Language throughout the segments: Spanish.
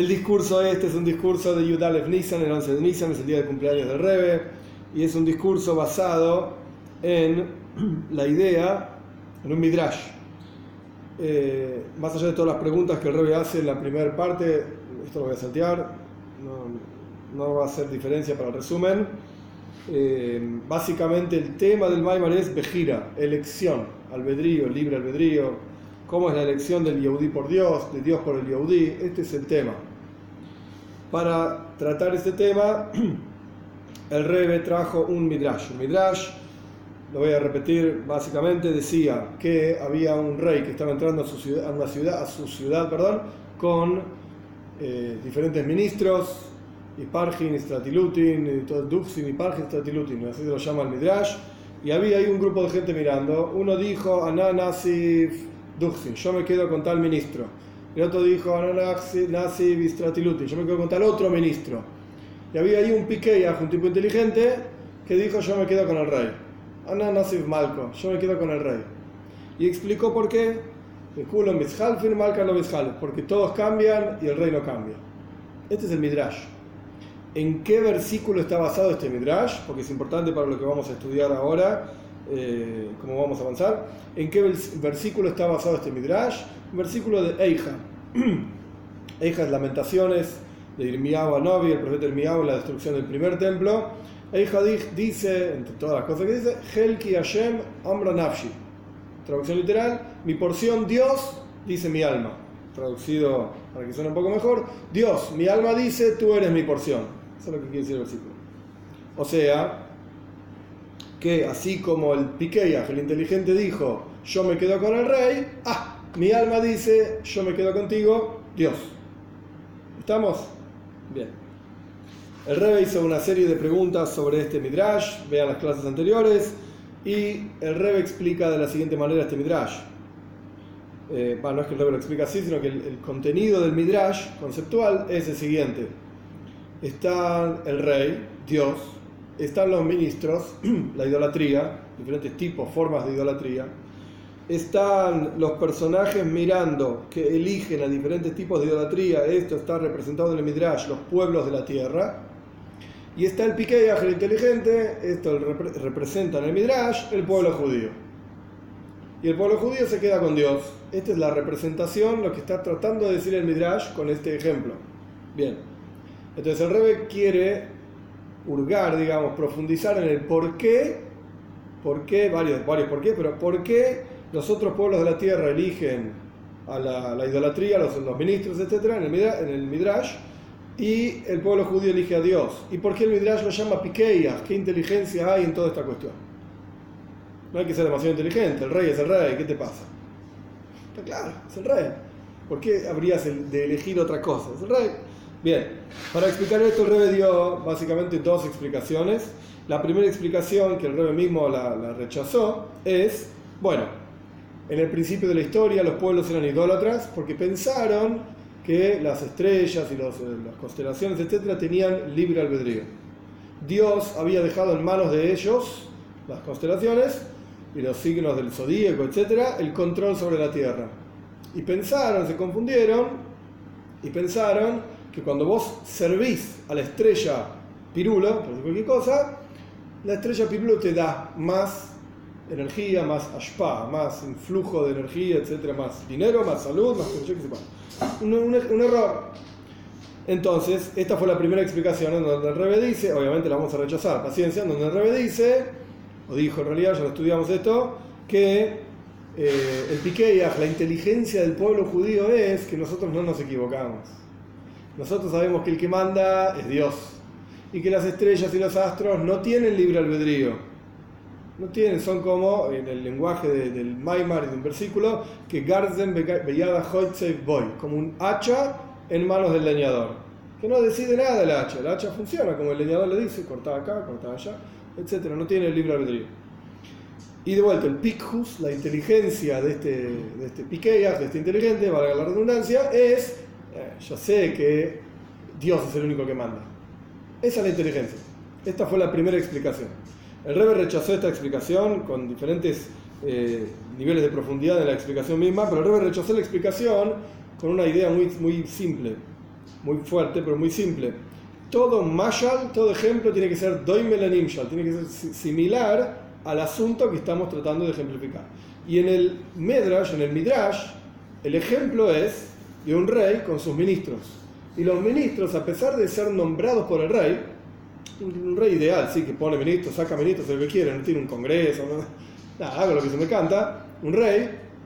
El discurso este es un discurso de Yud Alef Nisan, el 11 de Nisan, es el día de cumpleaños del Rebbe, y es un discurso basado en la idea, en un midrash. Más allá de todas las preguntas que el Rebbe hace en la primera parte, esto lo voy a saltear, no va a hacer diferencia para el resumen. Básicamente el tema del Maimar es Bejira, elección, albedrío, libre albedrío. ¿Cómo es la elección del Yehudí por Dios, de Dios por el Yehudí? Este es el tema. Para tratar este tema, el Rebbe trajo un midrash. El midrash, lo voy a repetir, básicamente decía que había un rey que estaba entrando a su ciudad, con diferentes ministros, Iparjin, Stratilutin, Duxin, Iparjin, Stratilutin, así se lo llama el midrash. Y había ahí un grupo de gente mirando. Uno dijo, Aná Nasif Duxin, yo me quedo con tal ministro. El otro dijo, Aná Nasif Stratilutin, yo me quedo con tal otro ministro. Y había ahí un piqueya, un tipo inteligente, que dijo, yo me quedo con el rey. Aná Nasif Malko, yo me quedo con el rey. Y explicó por qué. Porque todos cambian y el rey no cambia. Este es el midrash. ¿En qué versículo está basado este midrash? Porque es importante para lo que vamos a estudiar ahora, cómo vamos a avanzar. ¿En qué versículo está basado este midrash? Un versículo de Eija. Eija es Lamentaciones de Irmiyahu Anovi, el profeta Irmiyahu, en la destrucción del primer templo. Eija dice, entre todas las cosas que dice, Helki Hashem Amra Nafshi. Traducción literal, mi porción Dios, dice mi alma. Traducido para que suene un poco mejor, Dios, mi alma dice, tú eres mi porción. Eso es lo que quiere decir el versículo. O sea, que así como el Piqueya, el inteligente, dijo, yo me quedo con el rey, mi alma dice, yo me quedo contigo, Dios. ¿Estamos? Bien. El Rebbe hizo una serie de preguntas sobre este midrash, vean las clases anteriores, y el Rebbe explica de la siguiente manera este midrash. No es que el Rebbe lo explica así, sino que el contenido del midrash conceptual es el siguiente. Está el rey, Dios, están los ministros, la idolatría, diferentes tipos, formas de idolatría, están los personajes mirando que eligen a diferentes tipos de idolatría, esto está representado en el midrash, los pueblos de la tierra, y está el Piqueya, el inteligente, esto representa en el midrash el pueblo judío. Y el pueblo judío se queda con Dios. Esta es la representación, lo que está tratando de decir el midrash con este ejemplo. Bien. Entonces el Rebbe quiere hurgar, digamos, profundizar en el por qué, varios por qué, pero por qué los otros pueblos de la tierra eligen a la idolatría, los ministros, etc., en el midrash, y el pueblo judío elige a Dios. ¿Y por qué el midrash lo llama Piqueya? ¿Qué inteligencia hay en toda esta cuestión? No hay que ser demasiado inteligente, el rey es el rey, ¿qué te pasa? Está claro, es el rey. ¿Por qué habrías de elegir otra cosa? Es el rey. Bien, para explicar esto el Rebbe dio básicamente dos explicaciones. La primera explicación, que el Rebbe mismo la rechazó, es, bueno, en el principio de la historia los pueblos eran idólatras porque pensaron que las estrellas y las constelaciones, etc., tenían libre albedrío. Dios había dejado en manos de ellos, las constelaciones y los signos del zodíaco, etc., el control sobre la tierra. Y pensaron, se confundieron y pensaron que cuando vos servís a la estrella Pirulo, por decir cualquier cosa, la estrella Pirulo te da más energía, más ashpa, más influjo de energía, etcétera, más dinero, más salud, más yo qué sé más. Un error. Entonces, esta fue la primera explicación en donde el Rebbe dice, obviamente la vamos a rechazar, paciencia, en donde el Rebbe dice, o dijo en realidad, ya lo estudiamos esto, que el Piqueya, la inteligencia del pueblo judío es que nosotros no nos equivocamos. Nosotros sabemos que el que manda es Dios y que las estrellas y los astros no tienen libre albedrío. No tienen, son como, en el lenguaje del Maimar y de un versículo, que Garzen Beyada Hoitzev Boy, como un hacha en manos del leñador, que no decide nada el hacha funciona como el leñador le dice, corta acá, corta allá, etc. No tiene el libre albedrío. Y de vuelta, el Pikhus, la inteligencia de este Piqueya, de este inteligente, valga la redundancia, es, yo sé que Dios es el único que manda. Esa es la inteligencia. Esta fue la primera explicación. El Rebbe rechazó esta explicación con diferentes niveles de profundidad en la explicación misma, pero el Rebbe rechazó la explicación con una idea muy, muy simple. muy fuerte, pero muy simple. Todo mashal, todo ejemplo tiene que ser doime lenimshal, tiene que ser similar al asunto que estamos tratando de ejemplificar. Y en el Midrash, el ejemplo es de un rey con sus ministros. Y los ministros, a pesar de ser nombrados por el rey, un rey ideal, sí, que pone ministros, saca ministros, es lo que quiere, no tiene un congreso, nada, hago lo que se me canta. Un rey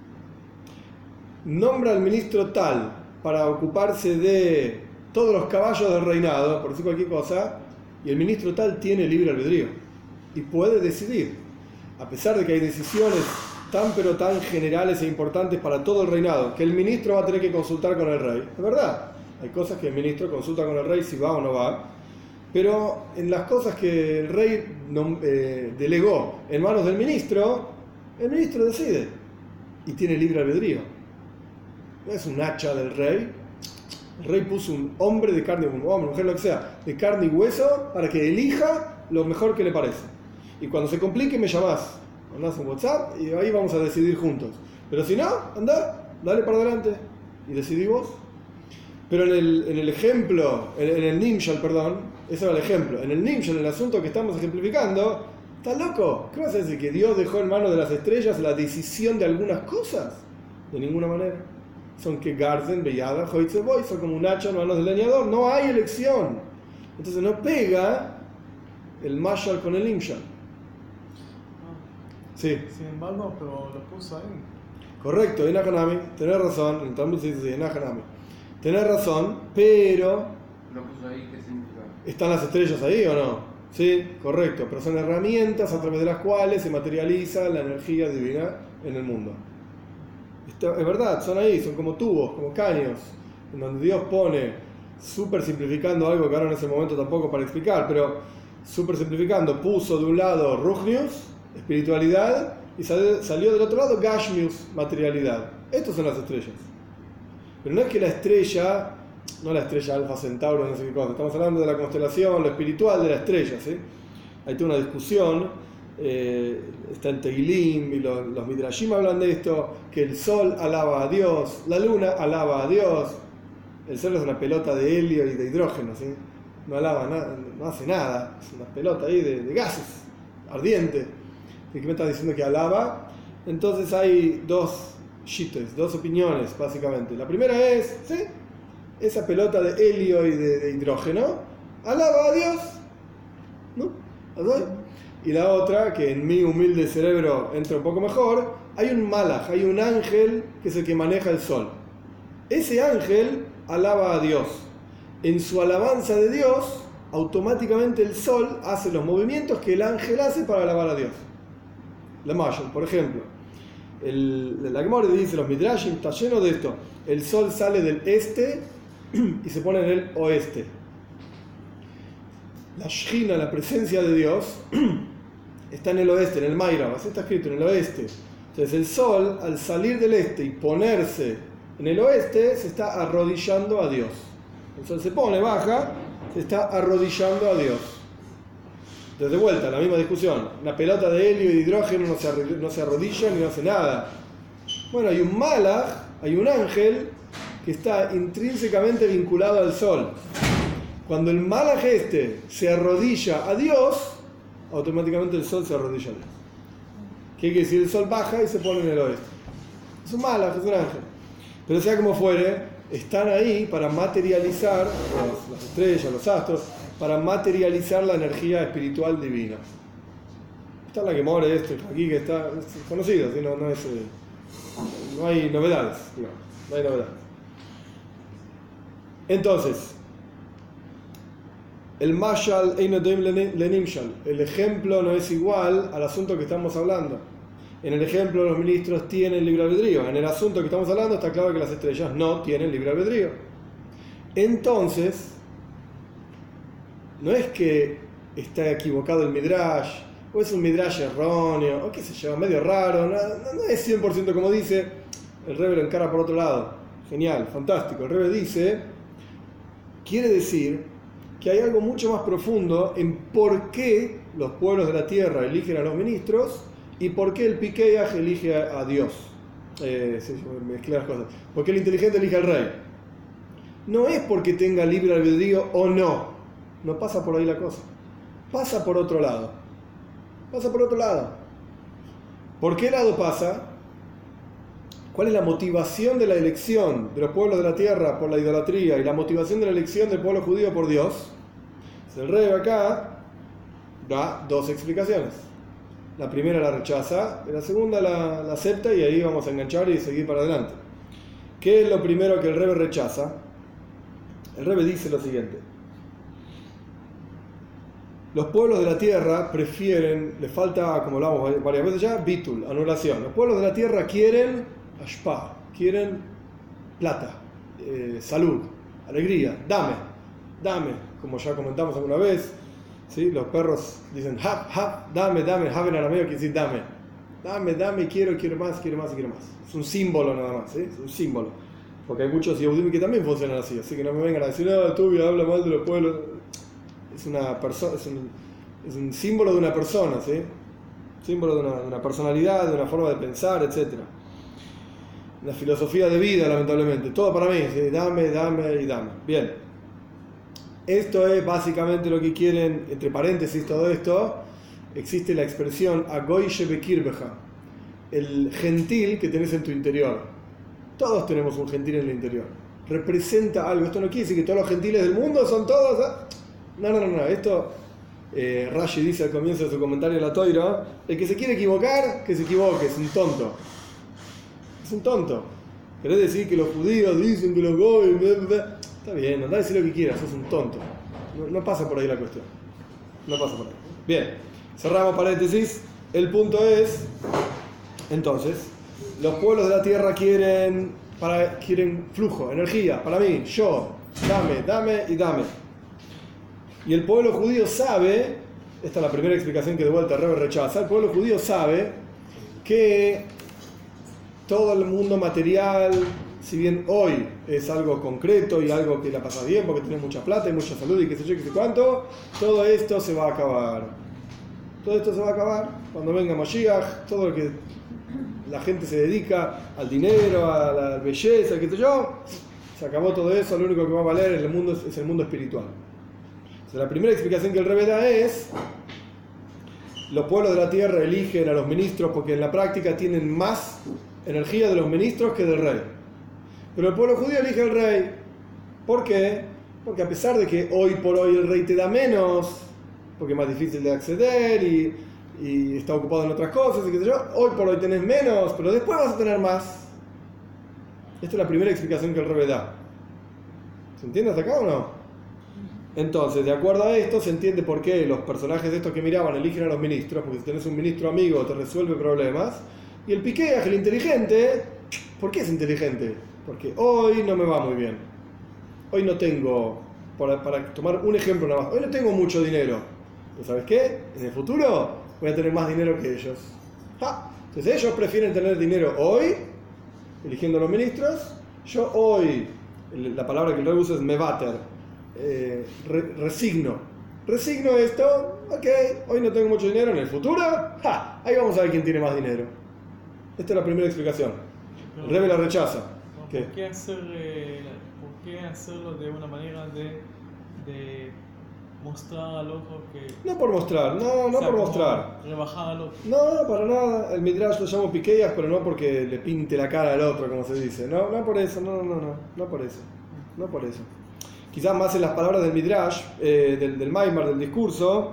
nombra al ministro tal para ocuparse de todos los caballos del reinado, por decir cualquier cosa, y el ministro tal tiene libre albedrío y puede decidir, a pesar de que hay decisiones pero tan generales e importantes para todo el reinado, que el ministro va a tener que consultar con el rey. Es verdad, hay cosas que el ministro consulta con el rey si va o no va, pero en las cosas que el rey delegó en manos del ministro, el ministro decide y tiene libre albedrío. No es un hacha del rey. El rey puso un hombre de carne, un hombre, mujer, lo que sea, de carne y hueso para que elija lo mejor que le parece. Y cuando se complique me llamás, mandás un WhatsApp y ahí vamos a decidir juntos. Pero si no, anda, dale para adelante y decidí vos. Pero en el ejemplo, en el Nimshal, perdón, ese era el ejemplo. En el Nimshal, en el asunto que estamos ejemplificando, ¿estás loco? ¿Qué vas a decir? ¿Que Dios dejó en manos de las estrellas la decisión de algunas cosas? De ninguna manera. Son que Garden, Bellada, Hoitzeboy, son como un hacha en manos del leñador. No hay elección. Entonces no pega el Mashal con el Nimshal. Sí. Sin embargo, pero lo puso ahí. Correcto, Inahanami, tenés razón. En el Talmud se dice Inahanami. Tenés razón, pero ¿Lo puso ahí? ¿Qué significa? ¿están las estrellas ahí o no? Sí, correcto, pero son herramientas a través de las cuales se materializa la energía divina en el mundo. Es verdad, son ahí, son como tubos, como caños, en donde Dios pone, súper simplificando algo que ahora en ese momento tampoco para explicar, pero súper simplificando, puso de un lado Ruchnius, espiritualidad, y salió del otro lado Gashmius, materialidad. Estas son las estrellas. Pero no es que la estrella, no la estrella Alfa Centauro, no sé qué cosa, estamos hablando de la constelación, lo espiritual de la estrella, ¿sí? Hay toda una discusión, está en Teilim y los Midrashim hablan de esto, que el sol alaba a Dios, la luna alaba a Dios, el sol es una pelota de helio y de hidrógeno, ¿sí? No alaba nada, no hace nada, es una pelota ahí de gases, ardiente. ¿Y qué me está diciendo que alaba? Entonces hay dos opiniones, básicamente. La primera es, ¿sí? Esa pelota de helio y de hidrógeno, alaba a Dios, ¿no? Y la otra, que en mi humilde cerebro entra un poco mejor, hay un malach, hay un ángel que es el que maneja el sol. Ese ángel alaba a Dios. En su alabanza de Dios, automáticamente el sol hace los movimientos que el ángel hace para alabar a Dios. La Mashal, por ejemplo. La Gemara dice, los Midrashim, está lleno de esto. El sol sale del este y se pone en el oeste. La Shechina, la presencia de Dios, está en el oeste, en el Mairav, así está escrito, en el oeste. Entonces el sol, al salir del este y ponerse en el oeste, se está arrodillando a Dios. El sol se pone, baja, se está arrodillando a Dios. Desde vuelta, la misma discusión. Una pelota de helio y de hidrógeno no se arrodilla ni no hace nada. Bueno, hay un malach, hay un ángel que está intrínsecamente vinculado al sol. Cuando el malach se arrodilla a Dios, automáticamente el sol se arrodilla a Dios. ¿Qué quiere decir? El sol baja y se pone en el oeste. Es un malach, es un ángel. Pero sea como fuere, están ahí para materializar, las estrellas, los astros, para materializar la energía espiritual divina. Está la Gemara aquí que está conocido, ¿sí? No hay novedades, digamos, no hay novedades. Entonces, el mashal einodoim lenimshal, el ejemplo no es igual al asunto que estamos hablando. En el ejemplo los ministros tienen libre albedrío, en el asunto que estamos hablando está claro que las estrellas no tienen libre albedrío. Entonces, no es que está equivocado el Midrash, o es un Midrash erróneo, o qué sé yo, medio raro, no es 100% como dice, el Rebbe lo encara por otro lado. Genial, fantástico. El Rebbe dice, quiere decir que hay algo mucho más profundo en por qué los pueblos de la tierra eligen a los ministros y por qué el Pikeach elige a Dios. Mezclé las cosas. ¿Por qué el inteligente elige al rey? no es porque tenga libre albedrío o no. No pasa por ahí la cosa. Pasa por otro lado. Pasa por otro lado. ¿Por qué lado pasa? ¿Cuál es la motivación de la elección de los pueblos de la tierra por la idolatría y la motivación de la elección del pueblo judío por Dios? El rey acá da dos explicaciones. La primera la rechaza, y la segunda la acepta, y ahí vamos a enganchar y seguir para adelante. ¿Qué es lo primero que el Rebbe rechaza? El Rebbe dice lo siguiente: los pueblos de la tierra prefieren, le falta, como lo hablamos varias veces ya, bitul, anulación. Los pueblos de la tierra quieren ashpa, quieren plata, salud, alegría, dame, como ya comentamos alguna vez. ¿Sí? Los perros dicen dame, have en arameo quiere decir dame, quiero más. Es un símbolo nada más, ¿sí? Es un símbolo. Porque hay muchos yehudim que también funcionan así, así que no me vengan a decir, tú habla mal de los pueblos. Es una persona, es un símbolo de una persona, ¿sí? Símbolo de una personalidad, de una forma de pensar, etc. Una filosofía de vida, lamentablemente. Todo para mí, ¿sí? Dame y dame. Bien. Esto es básicamente lo que quieren, entre paréntesis todo esto, existe la expresión agoyshe bekirbeja, el gentil que tenés en tu interior. Todos tenemos un gentil en el interior. Representa algo. Esto no quiere decir que todos los gentiles del mundo son todos... No. Esto, Rashi dice al comienzo de su comentario a la Toira, el que se quiere equivocar, que se equivoque, es un tonto. Es un tonto. ¿Querés decir que los judíos dicen que los goy... Está bien, andá a decir lo que quieras, sos un tonto. No pasa por ahí la cuestión. No pasa por ahí. Bien, cerramos paréntesis. El punto es, entonces, los pueblos de la tierra quieren flujo, energía, para mí, yo, dame y dame. Y el pueblo judío sabe, esta es la primera explicación que de vuelta Rebbe rechaza, el pueblo judío sabe que todo el mundo material, si bien hoy es algo concreto y algo que la pasas bien porque tienes mucha plata y mucha salud y qué sé yo, qué sé cuánto, todo esto se va a acabar. Todo esto se va a acabar cuando venga Mashiach, todo lo que la gente se dedica al dinero, a la belleza, qué sé yo, se acabó todo eso, lo único que va a valer en el mundo es el mundo espiritual. Entonces, la primera explicación que el Rebbe da es: los pueblos de la tierra eligen a los ministros porque en la práctica tienen más energía de los ministros que del rey. Pero el pueblo judío elige al rey. ¿Por qué? Porque a pesar de que hoy por hoy el rey te da menos, porque es más difícil de acceder y está ocupado en otras cosas, y qué sé yo, hoy por hoy tenés menos, pero después vas a tener más. Esta es la primera explicación que el Rebbe da. ¿Se entiende hasta acá o no? Entonces, de acuerdo a esto, se entiende por qué los personajes de estos que miraban eligen a los ministros, porque si tenés un ministro amigo te resuelve problemas. Y el piqueaj, el inteligente, ¿por qué es inteligente? Porque hoy no me va muy bien. Hoy no tengo, para tomar un ejemplo nada más, hoy no tengo mucho dinero. ¿Pero sabes qué? En el futuro voy a tener más dinero que ellos. Entonces ellos prefieren tener dinero hoy, eligiendo a los ministros. Yo hoy, la palabra que luego uso es mevater, resigno esto, ok, hoy no tengo mucho dinero, en el futuro, ahí vamos a ver quién tiene más dinero. Esta es la primera explicación. El Rebbe la rechaza. ¿Por qué hacerlo de una manera de mostrar al otro que... No por mostrar, no por mostrar. Rebajar al otro. No, para nada. El Midrash lo llamo piqueas, pero no porque le pinte la cara al otro, como se dice. No por eso, no por eso. Quizás más en las palabras del Midrash, del Maimar, del discurso,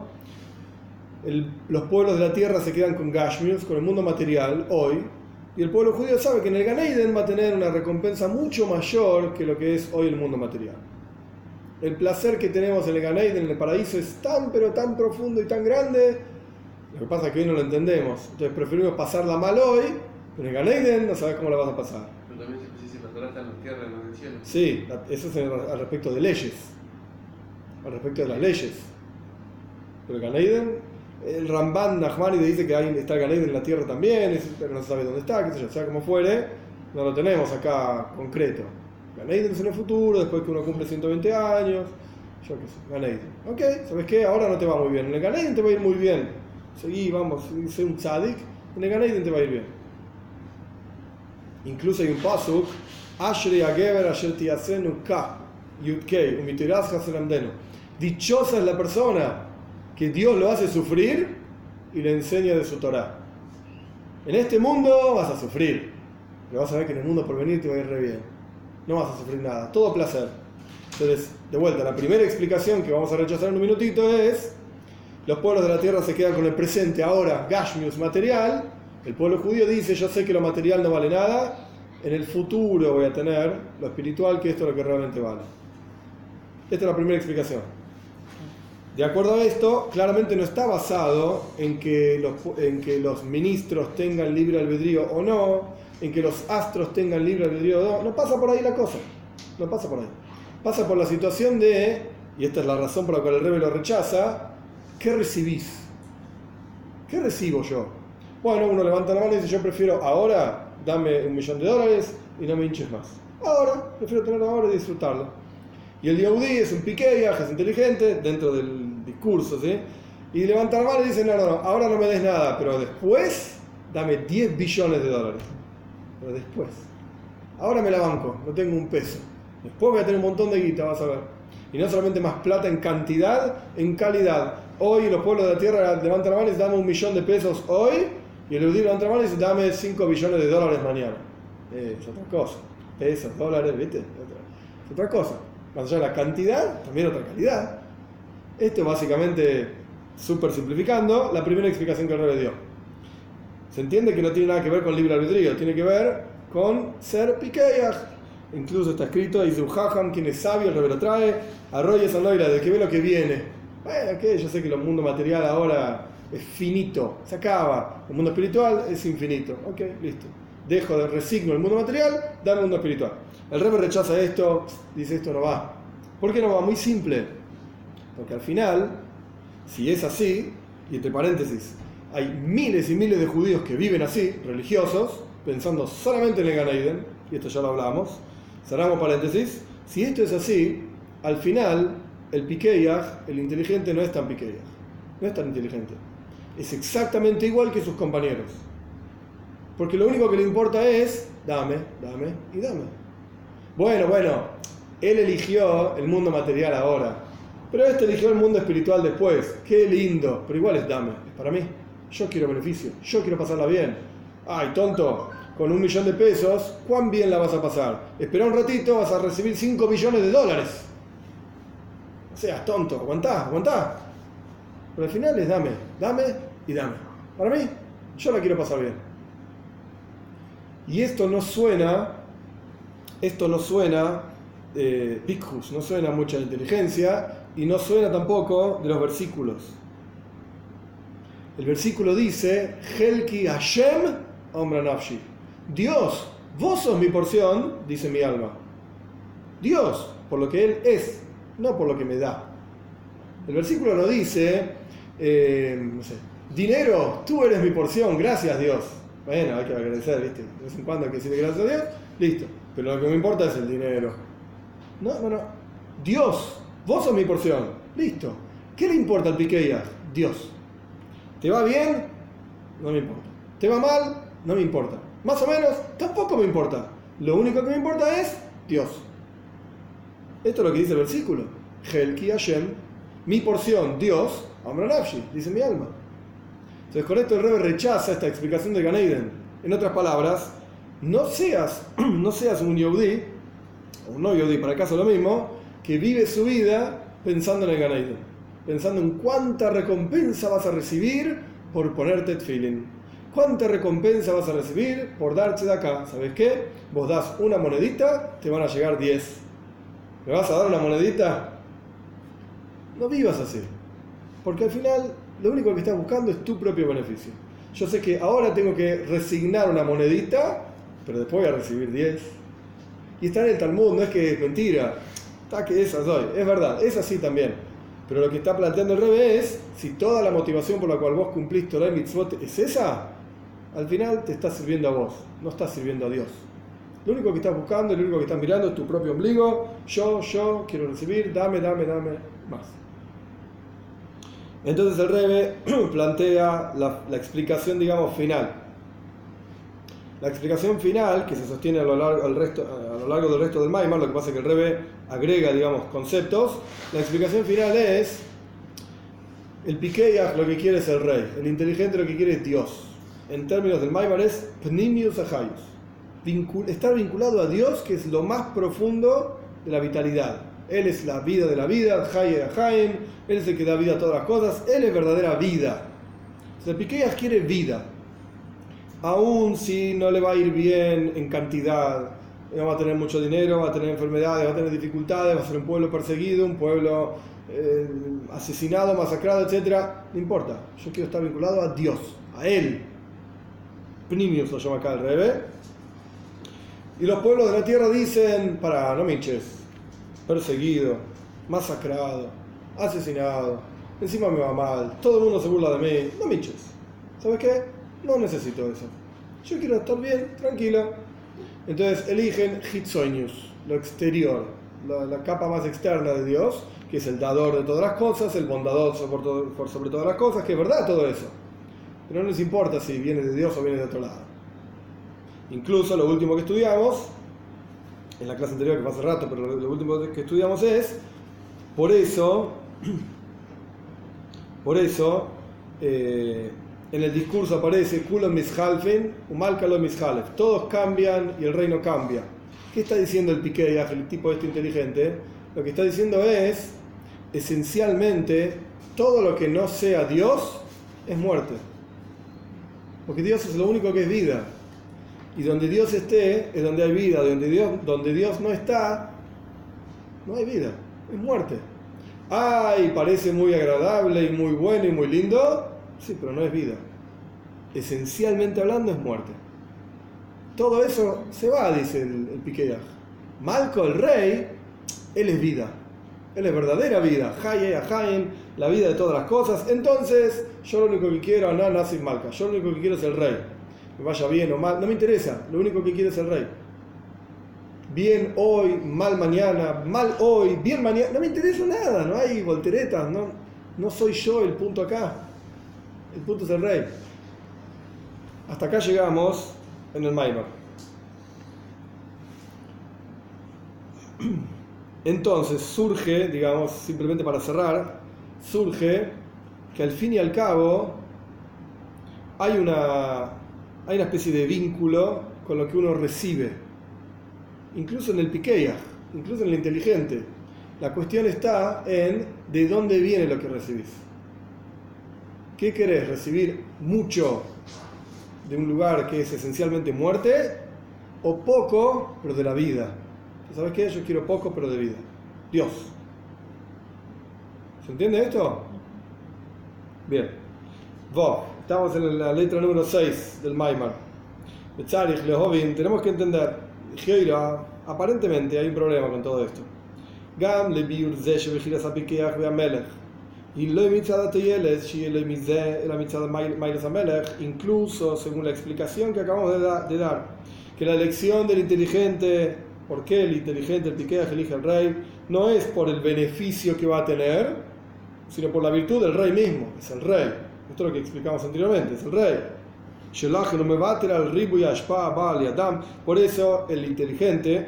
los pueblos de la tierra se quedan con Gashmius, con el mundo material, hoy, y el pueblo judío sabe que en el Gan Eden va a tener una recompensa mucho mayor que lo que es hoy el mundo material. El placer que tenemos en el Gan Eden, en el paraíso, es tan pero tan profundo y tan grande, lo que pasa es que hoy no lo entendemos, entonces preferimos pasarla mal hoy, pero en el Gan Eden no sabes cómo la vas a pasar. Pero también se dice la Torá está en la tierra y no en el cielo. Sí, eso es al respecto de leyes, al respecto de las leyes. Pero el Gan Eden, el Ramban Nachmanides dice que está el Gan Eden en la tierra también, pero no se sabe dónde está, qué sé yo, sea como fuere, no lo tenemos acá concreto. Gan Eden es en el futuro, después que uno cumple 120 años, yo qué sé, Gan Eden. Ok, ¿sabes qué? Ahora no te va muy bien, en el Gan Eden te va a ir muy bien. Seguí, vamos, sé un tzadik, en el Gan Eden te va a ir bien. Incluso hay un pasuk, Ashrei hagever asher tiyasenu ka. Yudkei, Umitiraz Haselamdeno. Dichosa es la persona que Dios lo hace sufrir y le enseña de su Torah. En este mundo vas a sufrir, pero vas a ver que en el mundo por venir te va a ir re bien. No vas a sufrir nada, todo placer. Entonces, de vuelta, la primera explicación que vamos a rechazar en un minutito es: los pueblos de la tierra se quedan con el presente, ahora, Gashmius, material. El pueblo judío dice: yo sé que lo material no vale nada, en el futuro voy a tener lo espiritual, que esto es lo que realmente vale. Esta es la primera explicación. De acuerdo a esto, claramente no está basado en que los ministros tengan libre albedrío o no, en que los astros tengan libre albedrío o no. No pasa por ahí la cosa. No pasa por ahí. Pasa por la situación de, y esta es la razón por la cual el Rebbe lo rechaza: ¿qué recibís? ¿Qué recibo yo? Bueno, uno levanta la mano y dice: yo prefiero ahora, dame $1.000.000 y no me hinches más. Ahora, prefiero tenerlo ahora y disfrutarlo. Y el Yehudí es un piqueya, es inteligente, dentro del discurso, ¿sí? Y levanta la mano y dice: no, ahora no me des nada, pero después dame $10 billones. Pero después. Ahora me la banco, no tengo un peso. Después voy a tener un montón de guita, vas a ver. Y no solamente más plata en cantidad, en calidad. Hoy los pueblos de la tierra levantan la mano y dicen: dame $1.000.000 hoy. Y el Yehudí levanta la mano y dice: dame $5 billones mañana. Es otra cosa. Pesos, dólares, ¿viste? Es otra cosa. Más allá de la cantidad, también otra calidad. Esto básicamente, súper simplificando, la primera explicación que el Rebbe dio. Se entiende que no tiene nada que ver con libre albedrío, tiene que ver con ser piqueach. Incluso está escrito: Izum Jajam, quien es sabio, el Rebbe lo trae, arroyes al loira, de que ve lo que viene. Bueno, que yo sé que el mundo material ahora es finito, se acaba. El mundo espiritual es infinito. Ok, listo. Dejo de resigno el mundo material, dame el mundo espiritual. El Rebbe rechaza esto, dice: esto no va. ¿Por qué no va? Muy simple. Porque al final, si es así, y entre paréntesis, hay miles y miles de judíos que viven así, religiosos, pensando solamente en el Gan Eden, y esto ya lo hablamos, cerramos paréntesis. Si esto es así, al final, el piqueyak, el inteligente, no es tan piqueyak, no es tan inteligente. Es exactamente igual que sus compañeros. Porque lo único que le importa es: dame, dame y dame. Bueno, él eligió el mundo material ahora, pero este eligió el mundo espiritual después. Qué lindo, pero igual es dame, es para mí. Yo quiero beneficio, yo quiero pasarla bien. Ay, tonto, con $1.000.000, ¿cuán bien la vas a pasar? Espera un ratito, vas a recibir $5 billones. O sea, tonto, aguantá. Pero al final es dame, dame y dame. Para mí, yo la quiero pasar bien. Y esto no suena Pikhus, no suena mucha inteligencia y no suena tampoco de los versículos. El versículo dice: Helki Hashem Omra Nafshi. Dios, vos sos mi porción, dice mi alma. Dios, por lo que Él es, no por lo que me da. El versículo no dice, dinero, tú eres mi porción, gracias Dios. Bueno, hay que agradecer, ¿viste? De vez en cuando hay que decirle gracias a Dios, listo. Pero lo que me importa es el dinero. No. Dios, vos sos mi porción, listo. ¿Qué le importa al piqueya? Dios. ¿Te va bien? No me importa. ¿Te va mal? No me importa. Más o menos, tampoco me importa. Lo único que me importa es Dios. Esto es lo que dice el versículo. Helki Hashem, mi porción, Dios, Amra Nafshi, dice mi alma. Entonces con esto el Rebbe rechaza esta explicación de Gan Eden. En otras palabras, no seas un Yehudí, o un no Yehudí, para el caso lo mismo, que vive su vida pensando en el Gan Eden, pensando en cuánta recompensa vas a recibir por ponerte tefilin, cuánta recompensa vas a recibir por darte de acá. ¿Sabes qué? Vos das una monedita, te van a llegar 10. ¿Me vas a dar una monedita? No vivas así, porque al final lo único que estás buscando es tu propio beneficio. Yo sé que ahora tengo que resignar una monedita, pero después voy a recibir 10. Y está en el Talmud, no es que es mentira. Está que esa soy, es verdad, es así también. Pero lo que está planteando el Rebbe es, si toda la motivación por la cual vos cumplís Torah y Mitzvot es esa, al final te está sirviendo a vos, no estás sirviendo a Dios. Lo único que estás buscando, lo único que estás mirando es tu propio ombligo. Yo quiero recibir, dame más. Entonces el Rebbe plantea la explicación, digamos, final. La explicación final, que se sostiene a lo largo del resto del Maimar, lo que pasa es que el Rebbe agrega, digamos, conceptos. La explicación final es: el Pikeyach lo que quiere es el rey, el inteligente lo que quiere es Dios. En términos del Maimar es Pnimius Achayus, estar vinculado a Dios, que es lo más profundo de la vitalidad. Él es la vida de la vida, Haye Ahaim, Él es el que da vida a todas las cosas, Él es verdadera vida. O sea, el Pikeyach quiere vida. Aún si no le va a ir bien en cantidad, no va a tener mucho dinero, va a tener enfermedades, va a tener dificultades, va a ser un pueblo perseguido, un pueblo asesinado, masacrado, etc. No importa, yo quiero estar vinculado a Dios, a Él. Pnimius lo llama acá el Rebbe. Y los pueblos de la tierra dicen: para, no me hinches, perseguido, masacrado, asesinado, encima me va mal, todo el mundo se burla de mí, no me hinches. ¿Sabes qué? No necesito eso. Yo quiero estar bien, tranquilo. Entonces eligen Hitzoinius, lo exterior, la capa más externa de Dios, que es el dador de todas las cosas, el bondadoso por sobre todas las cosas, que es verdad todo eso. Pero no les importa si viene de Dios o viene de otro lado. Incluso lo último que estudiamos, en la clase anterior que fue hace rato, pero lo último que estudiamos es, por eso, en el discurso aparece Kulon Mishalfen, Umalkalo Mishalef. Todos cambian y el reino cambia. ¿Qué está diciendo el Pikeyach, el tipo este inteligente? Lo que está diciendo es, esencialmente, todo lo que no sea Dios es muerte. Porque Dios es lo único que es vida. Y donde Dios esté es donde hay vida. Donde Dios no está, no hay vida. Es muerte. Ay, parece muy agradable y muy bueno y muy lindo. Sí, pero no es vida. Esencialmente hablando es muerte. Todo eso se va, dice el Pikeyach. Malco, el rey, él es vida. Él es verdadera vida. Haye Ahaim, la vida de todas las cosas. Entonces, yo lo único que quiero, Nazi Malca. Yo lo único que quiero es el rey. Me vaya bien o mal, no me interesa. Lo único que quiero es el rey. Bien hoy, mal mañana, mal hoy, bien mañana. No me interesa nada. No hay volteretas. No soy yo el punto acá. El punto es el rey. Hasta acá llegamos en el Maimar. Entonces surge, digamos, simplemente para cerrar, surge que al fin y al cabo hay una especie de vínculo con lo que uno recibe. Incluso en el Pikeyach, incluso en el inteligente. La cuestión está en de dónde viene lo que recibís. ¿Qué querés? ¿Recibir mucho de un lugar que es esencialmente muerte? ¿O poco, pero de la vida? ¿Sabes qué? Yo quiero poco, pero de vida. Dios. ¿Se entiende esto? Bien. Estamos en la letra número 6 del Maimar. Tenemos que entender, aparentemente hay un problema con todo esto. Incluso según la explicación que acabamos de dar, que la elección del inteligente, ¿por qué el inteligente, el Pikeyach, elige al rey? No es por el beneficio que va a tener, sino por la virtud del rey mismo. Es el rey. Esto es lo que explicamos anteriormente, es el rey. Por eso el inteligente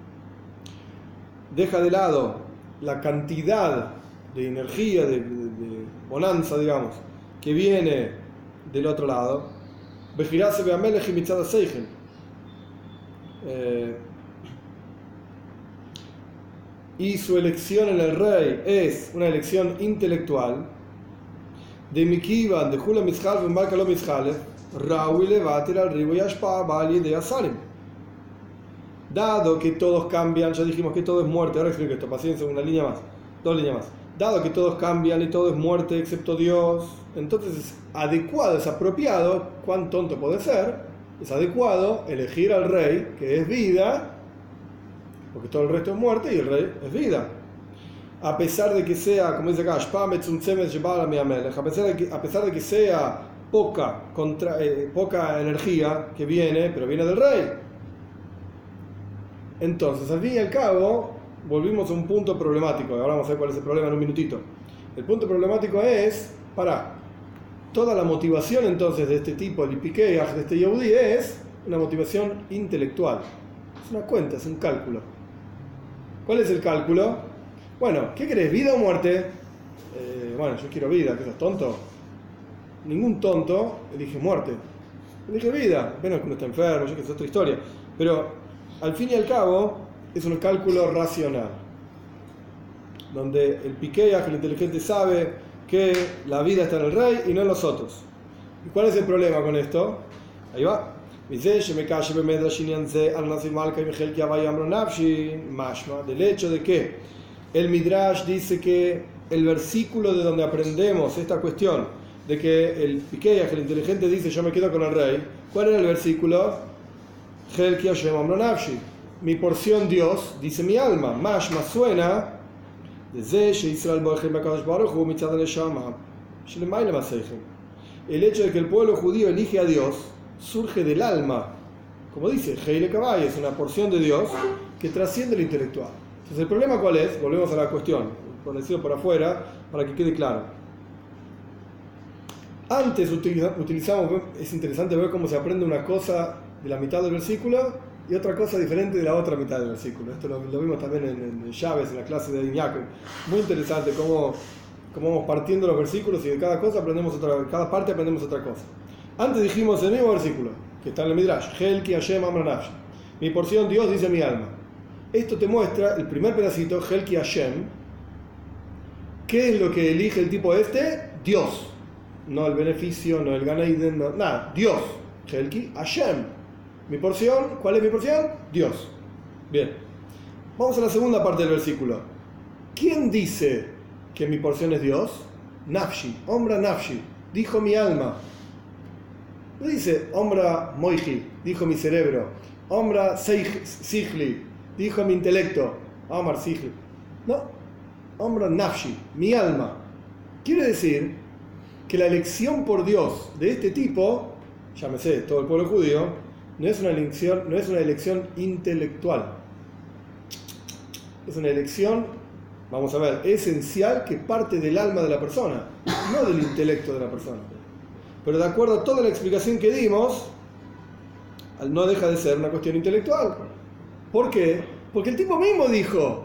deja de lado la cantidad de energía, de bonanza, digamos, que viene del otro lado. Y su elección en el rey es una elección intelectual. De Mikivan, de Hula Mishalef, Marca lo Mishalef, Raúl Levater al Ribo y Ashpa, Bali de Asarim. Dado que todos cambian, ya dijimos que todo es muerte, ahora explico esto, paciencia, una línea más, 2 líneas más. Dado que todos cambian y todo es muerte excepto Dios, entonces es adecuado, es apropiado, cuán tonto puede ser, es adecuado elegir al rey, que es vida, porque todo el resto es muerte y el rey es vida. A pesar de que sea, como dice acá, a pesar de que sea poca energía que viene, pero viene del rey. Entonces, al fin y al cabo, volvimos a un punto problemático. Ahora vamos a ver cuál es el problema en un minutito. El punto problemático es, toda la motivación entonces de este tipo, el Pikeyach, de este Yehudi, es una motivación intelectual. Es una cuenta, es un cálculo. ¿Cuál es el cálculo? Bueno, ¿qué querés? ¿Vida o muerte? Bueno, yo quiero vida. ¿Qué sos, tonto? Ningún tonto elige muerte. Elige vida. Apenas que uno está enfermo, yo que sé, otra historia. Pero, al fin y al cabo, es un cálculo racional. Donde el piqueaj, el inteligente, sabe que la vida está en el rey y no en los otros. ¿Y cuál es el problema con esto? Ahí va. Del hecho de que el Midrash dice que el versículo de donde aprendemos esta cuestión de que el piqueaj, el inteligente, dice yo me quedo con el rey. ¿Cuál era el versículo? Mi porción Dios, dice mi alma. Mashma suena el hecho de que el pueblo judío elige a Dios surge del alma, como dice Heile Kabay, es una porción de Dios que trasciende lo intelectual. Entonces el problema ¿cuál es? Volvemos a la cuestión, por decirlo por afuera, para que quede claro. Antes utilizamos, es interesante ver cómo se aprende una cosa de la mitad del versículo y otra cosa diferente de la otra mitad del versículo. Esto lo vimos también en Chávez, en la clase de Iñaco. Muy interesante cómo vamos partiendo los versículos y de cada cosa aprendemos cada parte aprendemos otra cosa. Antes dijimos el mismo versículo, que está en el Midrash, Helki Hashem Amra Nafshi. Mi porción Dios, dice mi alma. Esto te muestra, el primer pedacito, Helki Hashem, ¿qué es lo que elige el tipo este? Dios. No el beneficio, no el Gan Eden, no, nada, Dios. Helki Hashem. Mi porción, ¿cuál es mi porción? Dios. Bien. Vamos a la segunda parte del versículo. ¿Quién dice que mi porción es Dios? Nafshi, Omra Nafshi, dijo mi alma. No dice Omra Moiji, dijo mi cerebro. Omra Sigli, dijo mi intelecto. Omar Sigli. No, Omra Nafshi, mi alma. Quiere decir que la elección por Dios de este tipo, llámese todo el pueblo judío, no es una elección intelectual. Es una elección, vamos a ver, esencial que parte del alma de la persona, no del intelecto de la persona. Pero de acuerdo a toda la explicación que dimos, no deja de ser una cuestión intelectual. ¿Por qué? Porque el tipo mismo dijo,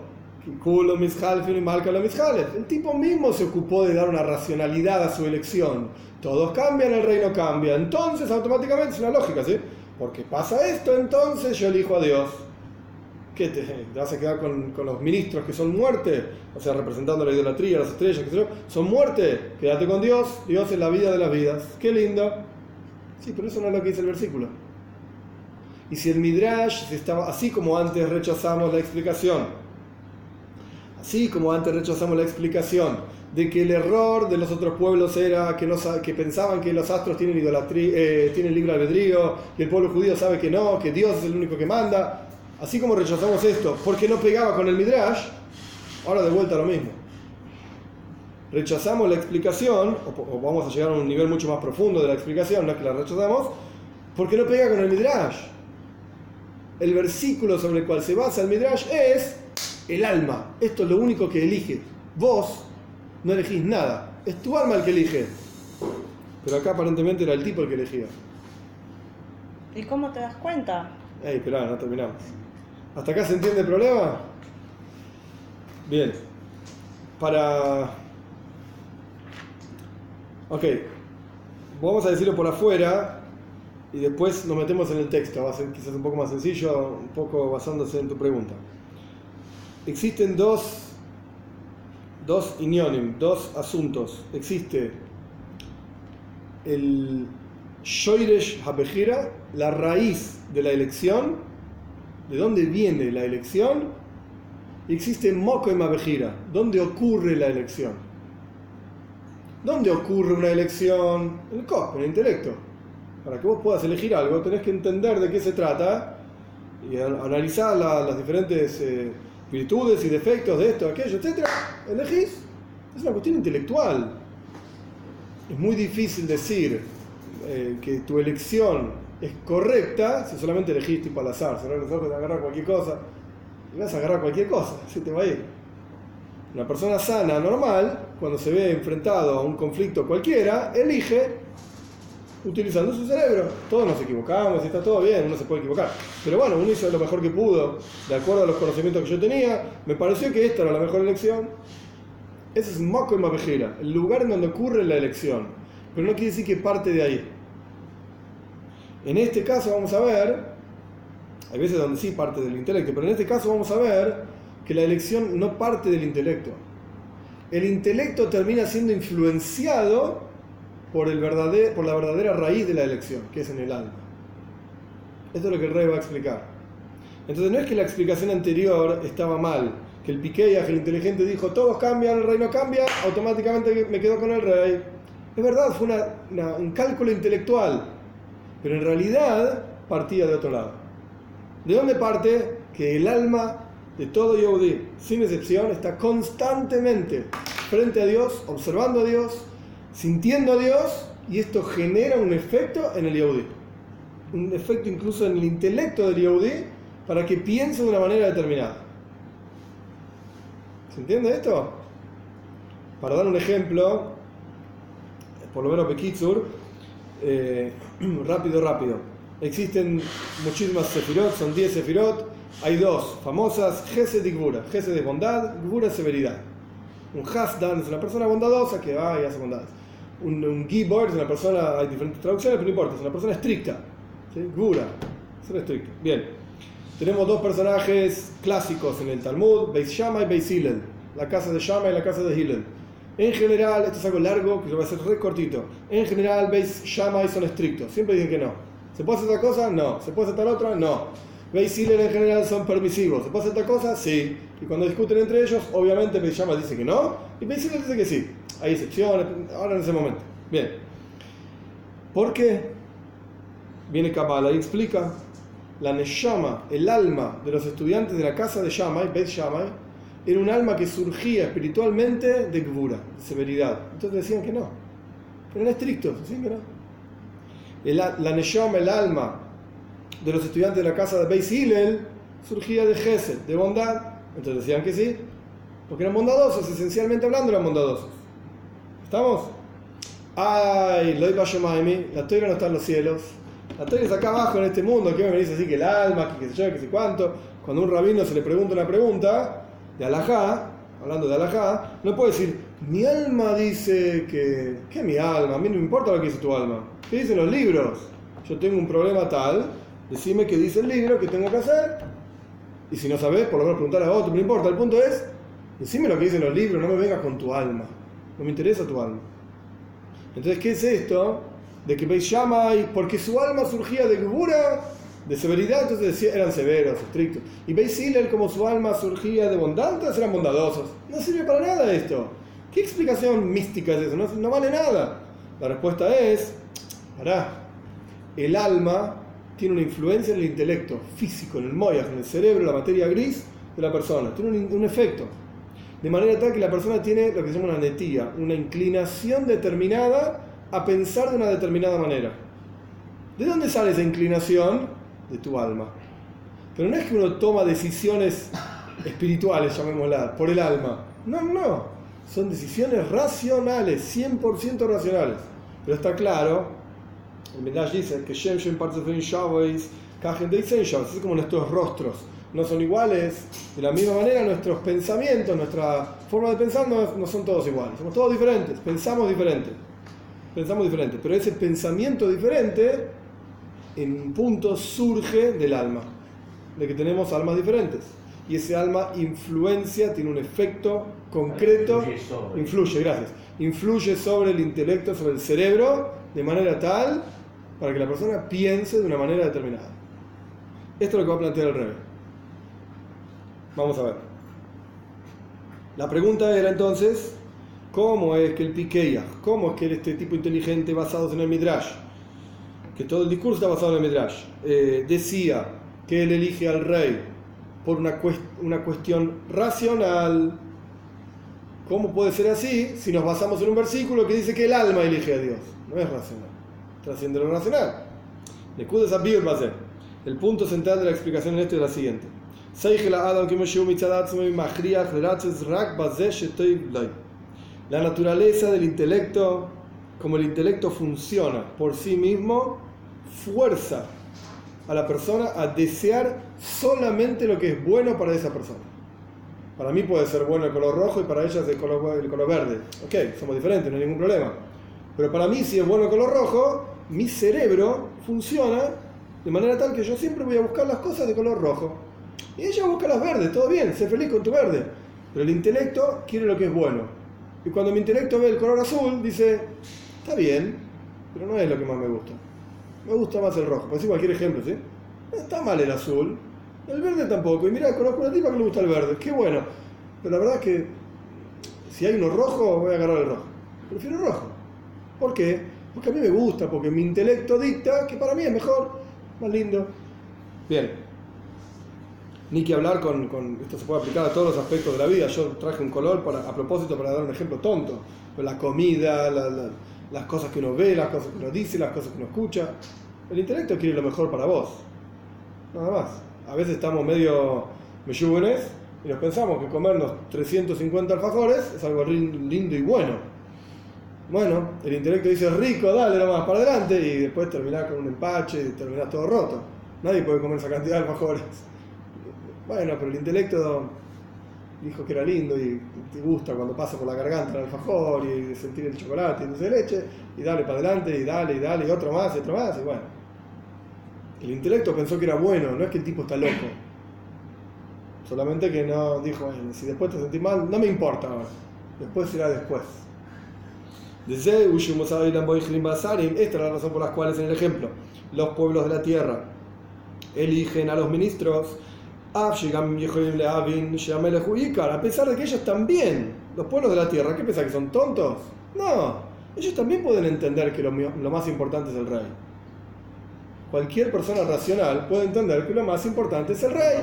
el tipo mismo se ocupó de dar una racionalidad a su elección. Todos cambian, el reino cambia. Entonces automáticamente es una lógica, ¿sí? Porque pasa esto, entonces yo elijo a Dios. ¿Qué te vas a quedar con los ministros que son muerte? O sea, representando la idolatría, las estrellas, que son muerte. Quédate con Dios. Dios es la vida de las vidas. Qué lindo. Sí, pero eso no es lo que dice el versículo. Y si el Midrash estaba así como antes rechazamos la explicación, de que el error de los otros pueblos era que pensaban que los astros tienen idolatría, tienen libre albedrío, y el pueblo judío sabe que no, que Dios es el único que manda. Así como rechazamos esto porque no pegaba con el Midrash, ahora de vuelta lo mismo. Rechazamos la explicación, o vamos a llegar a un nivel mucho más profundo de la explicación, no es que la rechazamos, porque no pega con el Midrash. El versículo sobre el cual se basa el Midrash es el alma. Esto es lo único que elige. Vos no elegís nada, es tu alma el que elige. Pero acá aparentemente era el tipo el que elegía. ¿Y cómo te das cuenta? Esperá, no terminamos. ¿Hasta acá se entiende el problema? Bien. Ok. Vamos a decirlo por afuera y después nos metemos en el texto. Va a ser quizás un poco más sencillo, un poco basándose en tu pregunta. Existen dos inyonim, dos asuntos. Existe el Shoiresh Habejira, la raíz de la elección, de dónde viene la elección, y existe Mokoim Habejira, dónde ocurre la elección. ¿Dónde ocurre una elección? En el Kop, en el intelecto. Para que vos puedas elegir algo, tenés que entender de qué se trata y analizar las diferentes virtudes y defectos de esto, aquello, etc. Elegís. Es una cuestión intelectual. Es muy difícil decir que tu elección es correcta si solamente elegís tipo al azar, cerrar los ojos y agarrar cualquier cosa. Y vas a agarrar cualquier cosa, se te va a ir. Una persona sana, normal, cuando se ve enfrentado a un conflicto cualquiera, elige utilizando su cerebro. Todos nos equivocamos y está todo bien, uno se puede equivocar. Pero bueno, uno hizo lo mejor que pudo, de acuerdo a los conocimientos que yo tenía. Me pareció que esta era la mejor elección. Ese es Moko y Mabejira, el lugar en donde ocurre la elección. Pero no quiere decir que parte de ahí. En este caso vamos a ver, hay veces donde sí parte del intelecto, pero en este caso vamos a ver que la elección no parte del intelecto. El intelecto termina siendo influenciado por la verdadera raíz de la elección, que es en el alma. Esto es lo que el rey va a explicar. Entonces no es que la explicación anterior estaba mal, que el Piqueas, el inteligente, dijo todos cambian, el rey no cambia, automáticamente me quedo con el rey. Es verdad, fue un cálculo intelectual, pero en realidad partía de otro lado. ¿De dónde parte? Que el alma de todo Yehudí, sin excepción, está constantemente frente a Dios, observando a Dios, sintiendo a Dios, y esto genera un efecto en el Yehudí. Un efecto incluso en el intelecto del Yehudí para que piense de una manera determinada. ¿Se entiende esto? Para dar un ejemplo, por lo menos Bekitsur, rápido. Existen muchísimas sefirot, son 10 sefirot. Hay dos famosas, Gesed y Gvura. Gesed es bondad, Gvura es severidad. Un Hasdan es una persona bondadosa que va y hace bondades. Un Gibor es una persona, hay diferentes traducciones, pero no importa, es una persona estricta. ¿Sí? Gvura, ser estricto. Bien. Tenemos dos personajes clásicos en el Talmud, Beis Shammai y Beis Hillel. La casa de Shammai y la casa de Hillel. En general, esto es algo largo que yo voy a hacer re cortito. En general, Beis Shammai son estrictos. Siempre dicen que no. ¿Se puede hacer otra cosa? No. ¿Se puede hacer tal otra? No. Beis Hillel en general son permisivos. ¿Se puede hacer otra cosa? Sí. Y cuando discuten entre ellos, obviamente Beis Shammai dice que no y Beis Hillel dice que sí. Hay excepciones, ahora en ese momento. Bien. ¿Por qué? Viene Kabbalah y explica. La Neshama, el alma de los estudiantes de la casa de Shammai, Beis Shammai, era un alma que surgía espiritualmente de Gvura, de severidad. Entonces decían que no. Eran estrictos, decían que no. La Neshama, el alma de los estudiantes de la casa de Beis Hillel, surgía de Gesed, de bondad. Entonces decían que sí, porque eran bondadosos, esencialmente hablando eran bondadosos. ¿Estamos? Ay, Loi Bashomaimi, la Torah no está en los cielos. La Torah es acá abajo en este mundo. ¿Qué me dice así? Que el alma, que qué sé yo, que sé cuánto. Cuando a un rabino se le pregunta una pregunta de alajá, hablando de alajá, no puede decir, mi alma dice que... ¿Qué mi alma? A mí no me importa lo que dice tu alma. ¿Qué dicen los libros? Yo tengo un problema tal, decime qué dice el libro, qué tengo que hacer. Y si no sabes, por lo menos preguntar a otro, no importa. El punto es, decime lo que dicen los libros, no me vengas con tu alma. No me interesa tu alma. Entonces, ¿qué es esto? De que Beis Shammai, porque su alma surgía de Gvura, de severidad, entonces eran severos, estrictos. Y Beis Hillel, como su alma surgía de bondad, entonces eran bondadosos. No sirve para nada esto. ¿Qué explicación mística es eso? No vale nada. La respuesta es, el alma tiene una influencia en el intelecto físico, en el moyach, en el cerebro, la materia gris de la persona. Tiene un efecto. De manera tal que la persona tiene lo que se llama una netía, una inclinación determinada a pensar de una determinada manera. ¿De dónde sale esa inclinación? De tu alma. Pero no es que uno toma decisiones espirituales, llamémosla, por el alma. No. Son decisiones racionales, 100% racionales. Pero está claro, el Midrash dice que Shem Shem Partzefin Shavuos, Kajen Deisen Shavuos, así como nuestros rostros no son iguales, de la misma manera nuestros pensamientos, nuestra forma de pensar no son todos iguales. Somos todos diferentes, pensamos diferente, pero ese pensamiento diferente en un punto surge del alma, de que tenemos almas diferentes, y ese alma influencia, tiene un efecto concreto, influye sobre el intelecto, sobre el cerebro, de manera tal para que la persona piense de una manera determinada. Esto es lo que va a plantear el Rebbe. Vamos a ver. La pregunta era entonces, ¿cómo es que el Piqueya, cómo es que este tipo inteligente basados en el Midrash, que todo el discurso está basado en el Midrash, decía que él elige al rey por una cuestión racional? ¿Cómo puede ser así si nos basamos en un versículo que dice que el alma elige a Dios? No es racional, trasciende lo racional. El punto central de la explicación en esto es la siguiente. La naturaleza del intelecto como el intelecto funciona por sí mismo, fuerza a la persona a desear solamente lo que es bueno para esa persona. Para mí puede ser bueno el color rojo y para ella es el color verde. Ok, somos diferentes, no hay ningún problema. Pero para mí, si es bueno el color rojo, mi cerebro funciona de manera tal que yo siempre voy a buscar las cosas de color rojo. Y ella busca las verdes, todo bien, sé feliz con tu verde. Pero el intelecto quiere lo que es bueno. Y cuando mi intelecto ve el color azul, dice, está bien, pero no es lo que más me gusta. Me gusta más el rojo. Por decir cualquier ejemplo, ¿sí? No está mal el azul, el verde tampoco. Y mira, conozco una tipa que le gusta el verde, qué bueno. Pero la verdad es que si hay uno rojo, voy a agarrar el rojo. Prefiero el rojo. ¿Por qué? Porque a mí me gusta, porque mi intelecto dicta que para mí es mejor, más lindo. Bien. Ni que hablar con esto se puede aplicar a todos los aspectos de la vida. Yo traje un color a propósito para dar un ejemplo tonto. Pero la comida, las cosas que uno ve, las cosas que uno dice, las cosas que uno escucha. El intelecto quiere lo mejor para vos. Nada más. A veces estamos medio meyúgenes y nos pensamos que comernos 350 alfajores es algo lindo y bueno. Bueno, el intelecto dice rico, dale nomás para adelante y después terminás con un empache y terminás todo roto. Nadie puede comer esa cantidad de alfajores. Bueno, pero el intelecto dijo que era lindo y te gusta cuando pasa por la garganta el alfajor y sentir el chocolate y dulce de leche y dale para adelante y dale y otro más y bueno. El intelecto pensó que era bueno, no es que el tipo está loco. Solamente que no dijo, bueno, si después te sentís mal, no me importa ahora. Después será después. Esta es la razón por la cual en el ejemplo los pueblos de la tierra eligen a los ministros a pesar de que ellos también, los pueblos de la tierra, ¿qué piensan que son tontos? No, ellos también pueden entender que lo más importante es el rey. Cualquier persona racional puede entender que lo más importante es el rey.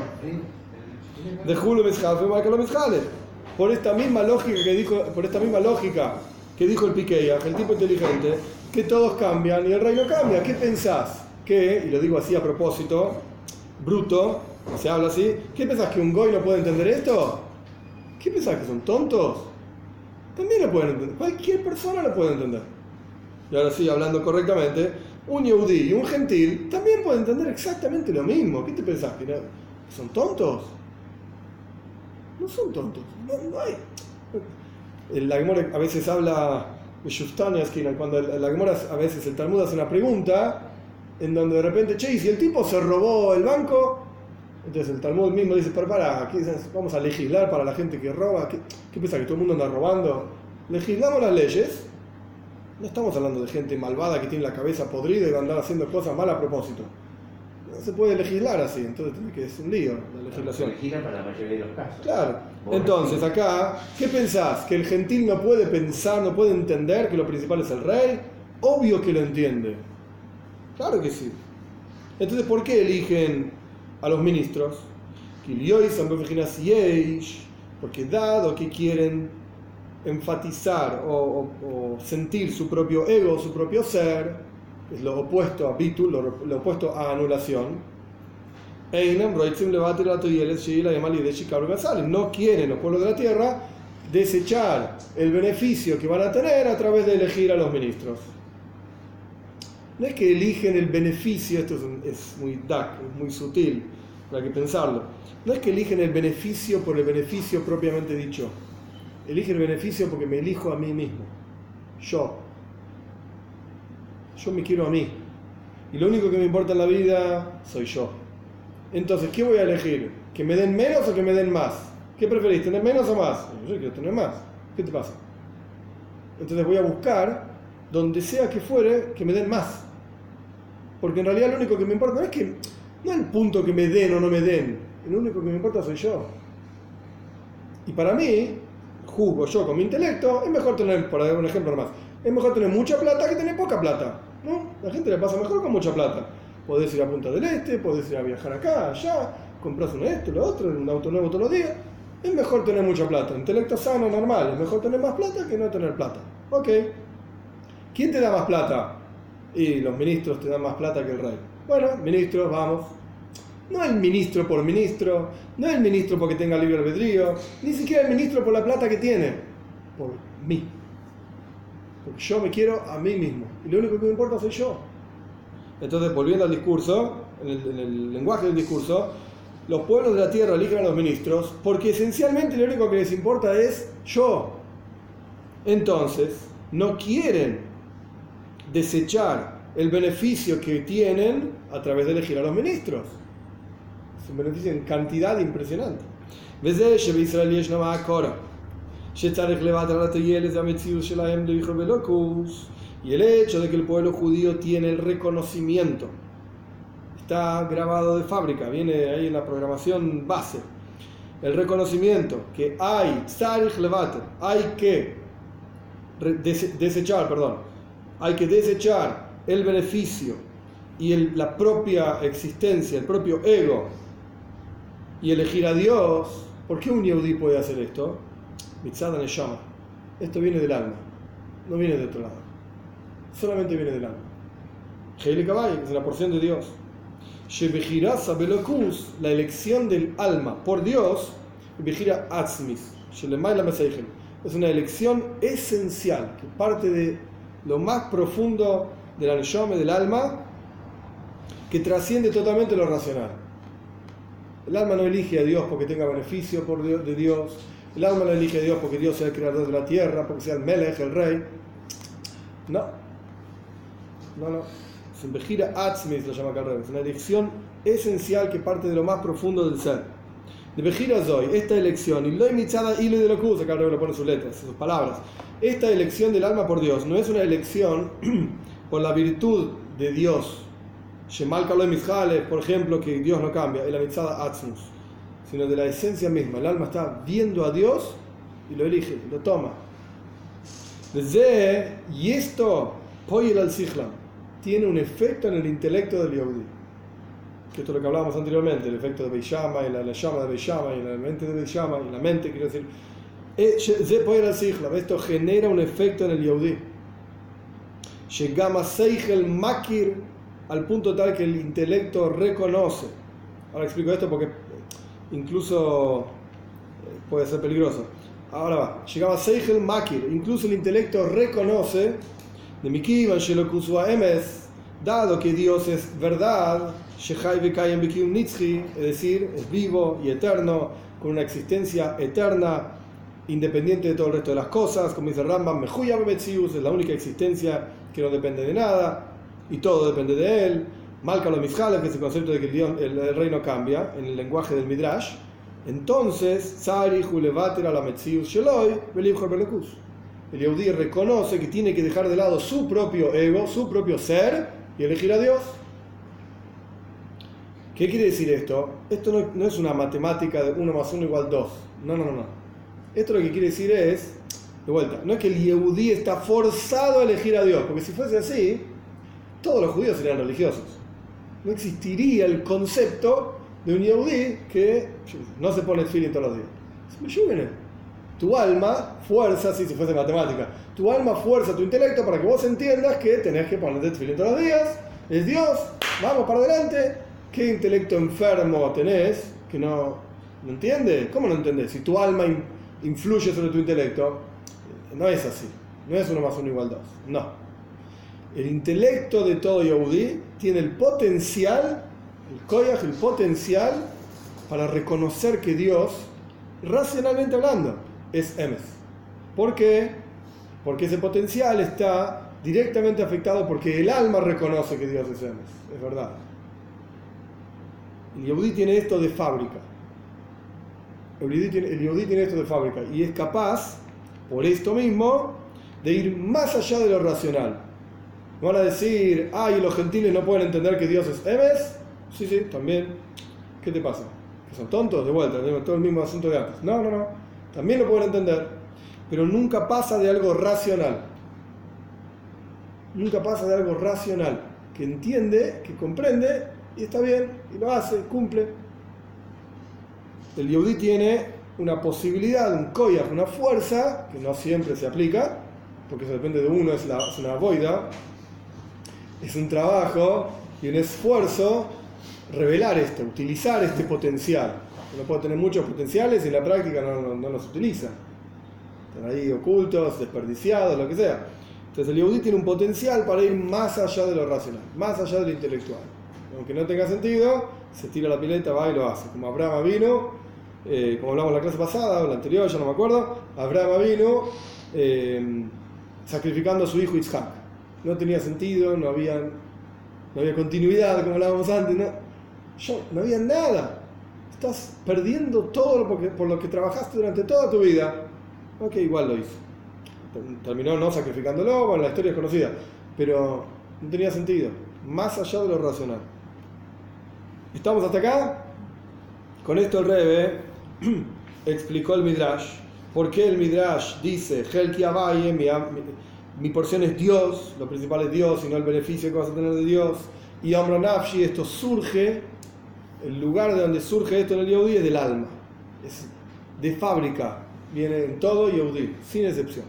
Por esta misma lógica que dijo el Piqueya, el tipo inteligente, que todos cambian y el rey no cambia. ¿Qué pensás? Que, y lo digo así a propósito, bruto, se habla así, ¿qué pensás que un goy no puede entender esto? ¿Qué pensás que son tontos? También lo pueden entender, cualquier persona lo puede entender. Y ahora sí, hablando correctamente, un yehudí y un gentil también pueden entender exactamente lo mismo. ¿Qué te pensás? ¿Que son tontos? No son tontos, no hay. La Gemara a veces habla de Shuftaneskin, cuando la Gemara a veces el Talmud hace una pregunta en donde de repente, che, ¿y si el tipo se robó el banco? Entonces el Talmud mismo dice, pero vamos a legislar para la gente que roba. ¿Qué piensa? ¿Que todo el mundo anda robando? Legislamos las leyes. No estamos hablando de gente malvada que tiene la cabeza podrida y va a andar haciendo cosas mal a propósito. No se puede legislar así, entonces tiene que ser un lío la legislación. Se legisla para la mayoría de los casos. Claro. Entonces acá, ¿qué pensás? ¿Que el gentil no puede pensar, no puede entender que lo principal es el rey? Obvio que lo entiende. Claro que sí. Entonces, ¿por qué eligen a los ministros? Porque dado que quieren enfatizar o sentir su propio ego, su propio ser, es lo opuesto a bitul, lo opuesto a anulación, no quieren los pueblos de la tierra desechar el beneficio que van a tener a través de elegir a los ministros. No es que eligen el beneficio, esto es muy dark, es muy sutil, hay que pensarlo. No es que eligen el beneficio por el beneficio propiamente dicho. Eligen el beneficio porque me elijo a mí mismo. Yo me quiero a mí. Y lo único que me importa en la vida soy yo. Entonces, ¿qué voy a elegir? ¿Que me den menos o que me den más? ¿Qué preferís, tener menos o más? Yo quiero tener más. ¿Qué te pasa? Entonces voy a buscar, donde sea que fuere, que me den más. Porque en realidad lo único que me importa no es el punto que me den o no me den. Lo único que me importa soy yo. Y para mí, juzgo yo con mi intelecto, es mejor tener, por dar un ejemplo más, es mejor tener mucha plata que tener poca plata. ¿No? La gente le pasa mejor con mucha plata. Podés ir a Punta del Este, podés ir a viajar acá, allá, compras esto, lo otro, un auto nuevo todos los días. Es mejor tener mucha plata. Intelecto sano, normal. Es mejor tener más plata que no tener plata. Ok. ¿Quién te da más plata? Y los ministros te dan más plata que el rey. Bueno, ministros, vamos. No el ministro por ministro, no el ministro porque tenga libre albedrío, ni siquiera el ministro por la plata que tiene. Por mí. Porque yo me quiero a mí mismo. Y lo único que me importa soy yo. Entonces, volviendo al discurso, en el lenguaje del discurso, los pueblos de la tierra eligen a los ministros porque esencialmente lo único que les importa es yo. Entonces, no quieren desechar el beneficio que tienen a través de elegir a los ministros. Es un beneficio en cantidad impresionante. Y el hecho de que el pueblo judío tiene el reconocimiento, está grabado de fábrica, viene ahí en la programación base, el reconocimiento que hay que desechar el beneficio y la propia existencia, el propio ego, y elegir a Dios. ¿Por qué un yehudí puede hacer esto? Mitzad neshama. Esto viene del alma, no viene de otro lado, solamente viene del alma. Heile Kabay, que es la porción de Dios. Shebejirasa belokus, la elección del alma por Dios, Bejira atzmis, Shelemay Meseichel, es una elección esencial que parte de lo más profundo de la neshama, del alma, que trasciende totalmente lo racional. El alma no elige a Dios porque tenga beneficio de Dios. El alma no elige a Dios porque Dios sea el creador de la tierra, porque sea el Melech, el rey. No. Es un Bejira Atzmis, lo llama acá al revés. Es una elección esencial que parte de lo más profundo del ser. De Bejira Zoy, esta elección, y lo imitada y lo de lo cruz, acá al revés lo pone sus letras, sus palabras. Esta elección del alma por Dios no es una elección por la virtud de Dios. Shemal Kaloi Mizhales, por ejemplo, que Dios no cambia, el Amitzada Atzmus, sino de la esencia misma. El alma está viendo a Dios y lo elige, lo toma. Y esto, Poyel al Sichlam, tiene un efecto en el intelecto del Yehudi. Que esto es lo que hablábamos anteriormente, el efecto de Beishama, y la llama de Beishama, y la mente de Beishama, y la mente, quiero decir. Esto genera un efecto en el Yehudi. Shegama Seichel Makir, al punto tal que el intelecto reconoce. Ahora explico esto porque incluso puede ser peligroso. Ahora va. Llegaba Seichel Makir, incluso el intelecto reconoce, de Mikivan Shelokusua Emes, dado que Dios es verdad, Shechai Bekayem Bekium Nitzchi, es decir, es vivo y eterno, con una existencia eterna, independiente de todo el resto de las cosas, como dice Rambam, Mejuya Bemetzius, es la única existencia que no depende de nada, y todo depende de él. Malka lo Mizhales, que es el concepto de que el reino cambia, en el lenguaje del Midrash. Entonces, Tzari Hulevater a la Metzius Sheloi, Belibhor Belekus. El Yehudi reconoce que tiene que dejar de lado su propio ego, su propio ser, y elegir a Dios. ¿Qué quiere decir esto? Esto no es una matemática de 1 más 1 igual 2. No. Esto lo que quiere decir es, de vuelta, no es que el Yehudi está forzado a elegir a Dios, porque si fuese así, todos los judíos serían religiosos. No existiría el concepto de un Yehudi que no se pone tefilín todos los días. Tu alma fuerza, si fuese matemática, tu alma fuerza tu intelecto para que vos entiendas que tenés que ponerte tefilín todos los días. Es Dios, vamos para adelante. ¿Qué intelecto enfermo tenés que no entiende? ¿Cómo no entendés? Si tu alma influye sobre tu intelecto, no es así. No es 1 más 1 igual 2. No. El intelecto de todo Yehudi tiene el potencial, el koyach, el potencial para reconocer que Dios, racionalmente hablando, es Emes. ¿Por qué? Porque ese potencial está directamente afectado porque el alma reconoce que Dios es Emes. Es verdad. El Yehudi tiene esto de fábrica. El Yehudi tiene esto de fábrica y es capaz, por esto mismo, de ir más allá de lo racional. Van a decir, y los gentiles no pueden entender que Dios es Emes. Sí, también. ¿Qué te pasa? ¿Que son tontos? De vuelta, tenemos todo el mismo asunto de antes. No. También lo pueden entender. Pero nunca pasa de algo racional. Nunca pasa de algo racional. Que entiende, que comprende, y está bien, y lo hace, cumple. El Yehudi tiene una posibilidad, un koyach, una fuerza, que no siempre se aplica, porque eso depende de uno, es una boida. Es un trabajo y un esfuerzo revelar esto, utilizar este potencial. Uno puede tener muchos potenciales y en la práctica no los utiliza. Están ahí ocultos, desperdiciados, lo que sea. Entonces el Yehudí tiene un potencial para ir más allá de lo racional, más allá de lo intelectual. Aunque no tenga sentido, se tira la pileta, va y lo hace. Como Abraham vino, como hablamos en la clase pasada o la anterior, ya no me acuerdo, Abraham vino sacrificando a su hijo Isaac. No tenía sentido, no había continuidad, como hablábamos antes, no había nada. Estás perdiendo todo por lo que trabajaste durante toda tu vida. Ok, igual lo hizo. Terminó no sacrificándolo, bueno, la historia es conocida, pero no tenía sentido, más allá de lo racional. ¿Estamos hasta acá? Con esto el Rebbe explicó el Midrash. ¿Por qué el Midrash dice, Helki Abaye, mi porción es Dios, lo principal es Dios y no el beneficio que vas a tener de Dios? Y Amro Nafshi, esto surge, el lugar de donde surge esto en el Yehudí es del alma, es de fábrica, viene en todo Yehudí, sin excepción.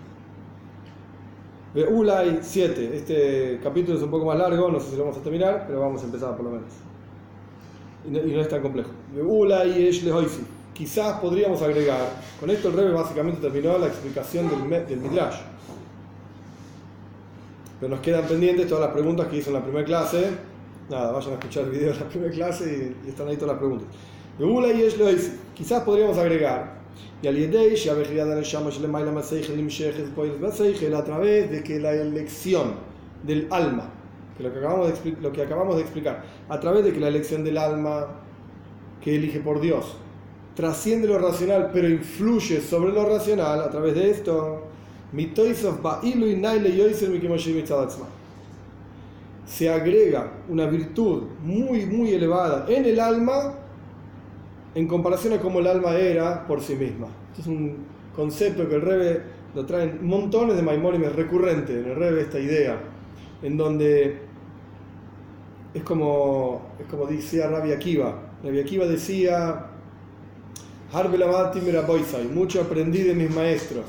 Ulay 7, este capítulo es un poco más largo, no sé si lo vamos a terminar, pero vamos a empezar por lo menos. Y no es tan complejo. Ulay Esh Lehoisi, quizás podríamos agregar, con esto el Rebbe básicamente terminó la explicación del Midrash. Pero nos quedan pendientes todas las preguntas que hizo en la primera clase. Nada, vayan a escuchar el video de la primera clase y están ahí todas las preguntas. Ulay Esh Lehoisi, quizás podríamos agregar. Y al Yedei, a través de que la elección del alma, que lo que acabamos de explicar, a través de que la elección del alma que elige por Dios trasciende lo racional pero influye sobre lo racional, a través de esto, se agrega una virtud muy muy elevada en el alma en comparación a cómo el alma era por sí misma. Este es un concepto que el Rebbe lo trae en montones de Maimónides, es recurrente en el Rebbe esta idea, en donde es como decía Rabbi Akiva. Rabbi Akiva decía, Harbe lamati miraboisai, mucho aprendí de mis maestros,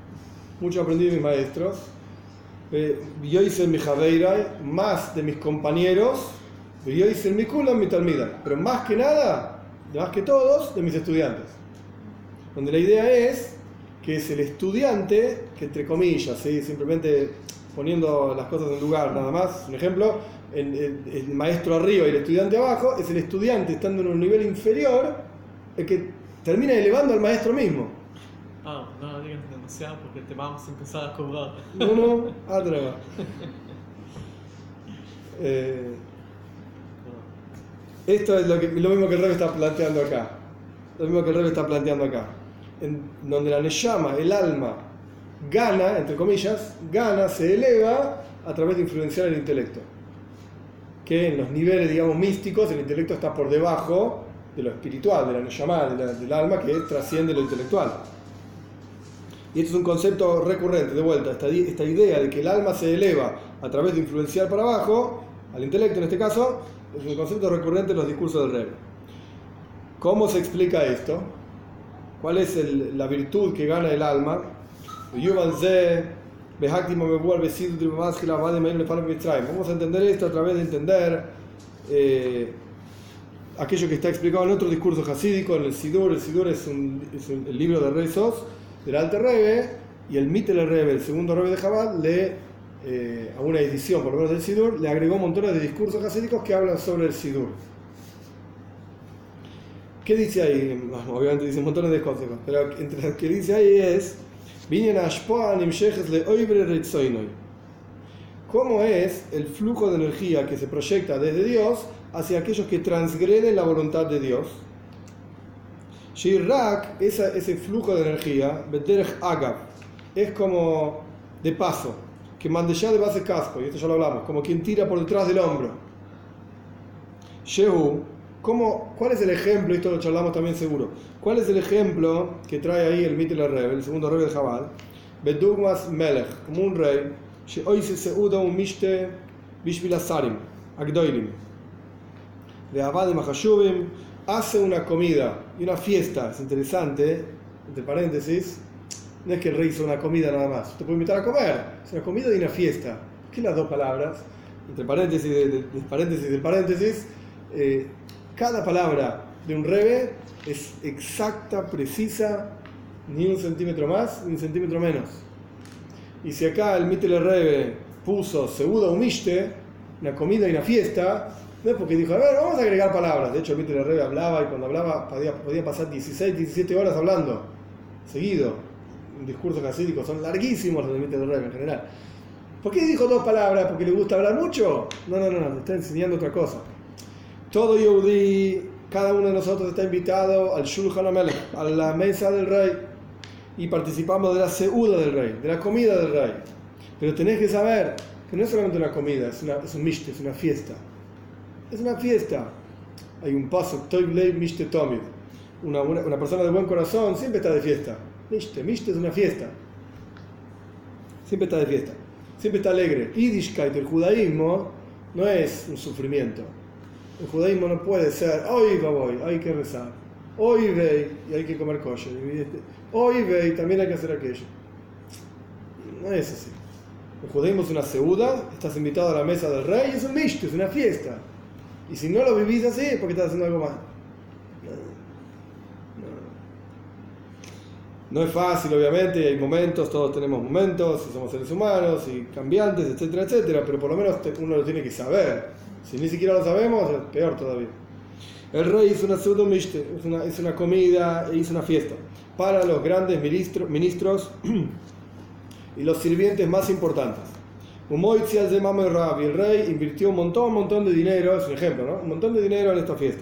yo hice mi javeirai, más de mis compañeros, yo hice mi kulam mi talmida, pero más que todos, de mis estudiantes. Donde la idea es que es el estudiante, que entre comillas, ¿sí? Simplemente poniendo las cosas en lugar, nada más, un ejemplo, el maestro arriba y el estudiante abajo, es el estudiante estando en un nivel inferior, el que termina elevando al maestro mismo. No digas demasiado porque te vamos a empezar a cobrar. No, atrás. Esto es lo mismo que el Rebbe está planteando acá. En donde la Neshama, el alma, gana, entre comillas, se eleva a través de influenciar el intelecto. Que en los niveles, digamos, místicos, el intelecto está por debajo de lo espiritual, de la Neshama, del alma, que trasciende lo intelectual. Y esto es un concepto recurrente, de vuelta, esta idea de que el alma se eleva a través de influenciar para abajo, al intelecto en este caso, es un concepto recurrente en los discursos del Rebbe. ¿Cómo se explica esto? ¿Cuál es la virtud que gana el alma? Vamos a entender esto a través de entender aquello que está explicado en otro discurso hasídico, en el Sidur. El Sidur es el libro de rezos del Alter Rebbe, y el Mittel Rebbe, el segundo Rebbe de Chabad, a una edición, por lo menos del Sidur, le agregó montones de discursos hasídicos que hablan sobre el Sidur. ¿Qué dice ahí? Obviamente dice montones de cosas, pero entre lo que dice ahí es ¿cómo es el flujo de energía que se proyecta desde Dios hacia aquellos que transgreden la voluntad de Dios? Shirak, ese flujo de energía, es como de paso, que mandellá de base casco, y esto ya lo hablamos, como quien tira por detrás del hombro. Shehu, ¿cuál es el ejemplo? Esto lo charlamos también seguro. ¿Cuál es el ejemplo que trae ahí el Mittel Rebbe, el segundo Rebbe de Chabad? Bedugmas Melech, como un rey, sheoise seuda un mishte bishvilasarim, agdoilim, de abadim achashuvim, hace una comida y una fiesta. Es interesante, entre paréntesis, no es que el rey hizo una comida nada más, te puede invitar a comer, es una comida y una fiesta. ¿Qué las dos palabras? Entre paréntesis, del paréntesis, cada palabra de un Rebbe es exacta, precisa, ni un centímetro más, ni un centímetro menos. Y si acá el Mittler Rebbe puso Seuda Umishte, una comida y una fiesta, no es porque dijo, a ver, vamos a agregar palabras. De hecho, el Mittler Rebbe hablaba y cuando hablaba podía pasar 16, 17 horas hablando, seguido. Un discurso hasídico, son larguísimos los del Mittler Rebbe en general. ¿Por qué dijo 2 palabras? ¿Porque le gusta hablar mucho? No, te está enseñando otra cosa. Todo Yehudí, cada uno de nosotros está invitado al Shulchan HaMelech, a la mesa del rey, y participamos de la seuda del rey, de la comida del rey. Pero tenés que saber que no es solamente una comida, es un mishte, es una fiesta. Es una fiesta. Hay un paso, Toiv Lei Mishte Tomid. Una persona de buen corazón siempre está de fiesta. Mishte es una fiesta. Siempre está de fiesta. Siempre está alegre. Yiddishkeit, el judaísmo, no es un sufrimiento. El judaísmo no puede ser, hoy hay que rezar. Hoy ve y hay que comer kosher. Hoy ve y también hay que hacer aquello. No es así. El judaísmo es una seuda, estás invitado a la mesa del rey, es un mishte, es una fiesta. Y si no lo vivís así, es porque estás haciendo algo mal. No es fácil, obviamente, y hay momentos, todos tenemos momentos, y somos seres humanos, y cambiantes, etcétera, etcétera, pero por lo menos uno lo tiene que saber. Si ni siquiera lo sabemos, es peor todavía. El rey hizo una pseudo mishte, es una comida, hizo una fiesta para los grandes ministros y los sirvientes más importantes. Y el rey invirtió un montón de dinero, es un ejemplo, ¿no? Un montón de dinero en esta fiesta.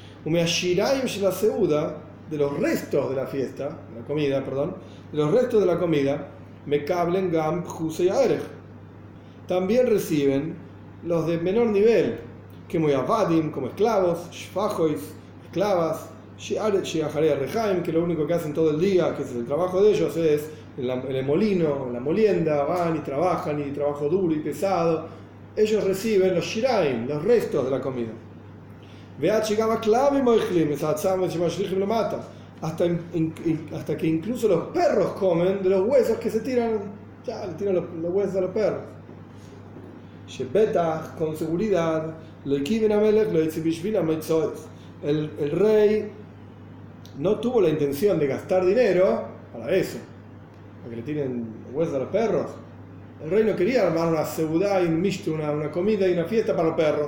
De los restos de la fiesta, de los restos de la comida, Mekablen Gam Jusei Arech. También reciben los de menor nivel, como Yavadim, como esclavos, Shfajois, esclavas, Shiacharei Rehaim, que lo único que hacen todo el día, que es el trabajo de ellos, es en el molino, en la molienda, van y trabajan, y trabajo duro y pesado. Ellos reciben los Shiraim, los restos de la comida. Hasta que incluso los perros comen de los huesos que se tiran, ya le tiran los huesos a los perros. Con seguridad, el rey no tuvo la intención de gastar dinero para eso, para que le tiren los huesos a los perros. El rey no quería armar una seudá y un mishte, una comida y una fiesta para los perros.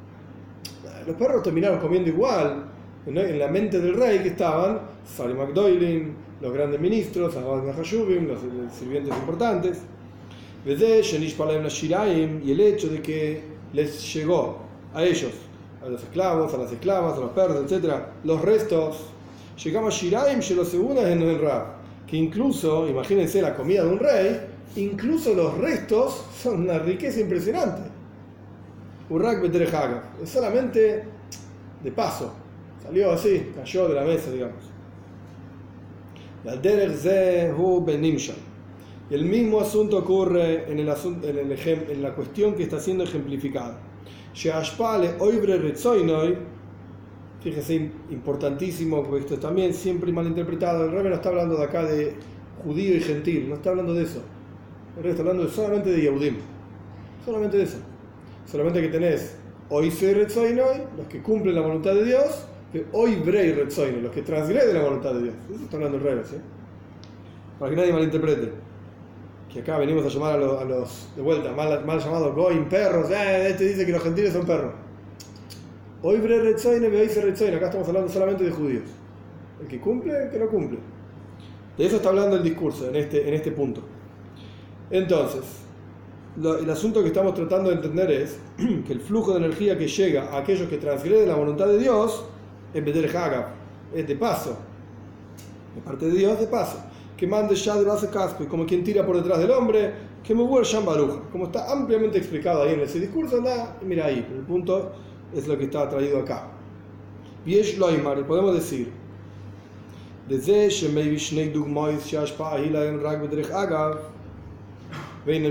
Los perros terminaron comiendo igual. En la mente del rey que estaban Sari Magdoilin, los grandes ministros, los sirvientes importantes. Y el hecho de que les llegó a ellos, a los esclavos, a las esclavas, a los perros, etc., los restos, llegamos a Shiraim, en el Rab, que incluso, imagínense la comida de un rey, incluso los restos son una riqueza impresionante. Urrak Beterech Hagav, es solamente de paso, salió así, cayó de la mesa, digamos. La Derech Zehu Ben Nimshal. Y el mismo asunto ocurre en la cuestión que está siendo ejemplificada. Sheashpale Oibre Retzoinoi, fíjese, importantísimo, porque esto es también siempre malinterpretado. El Rebbe no está hablando de acá de judío y gentil, no está hablando de eso. El Rebbe está hablando solamente de Yehudim, solamente de eso. Solamente que tenés Oisei Retzoinoi, los que cumplen la voluntad de Dios, que Oibrei Retzoinoi, los que transgreden la voluntad de Dios. Eso está hablando el Rebbe, ¿sí? Para que nadie malinterprete. Que acá venimos a llamar a los de vuelta, mal llamados goyim, perros. Este dice que los gentiles son perros. Oibrei Retzoinoi, Oisei Retzoinoi. Acá estamos hablando solamente de judíos. El que cumple, el que no cumple. De eso está hablando el discurso en este punto. Entonces, el asunto que estamos tratando de entender es que el flujo de energía que llega a aquellos que transgreden la voluntad de Dios es Beterech Hagav, es de paso, de parte de Dios, de paso, que mande ya de base casco, y como quien tira por detrás del hombre, que me vuelve Sham Baruch, como está ampliamente explicado ahí en ese discurso. Anda, mira ahí, pero el punto es lo que está traído acá. Viesh Loimar, y podemos decir, desde Shemei Vishnei Dugmois Shashpa Ahila en Rak Beterech Hagav, el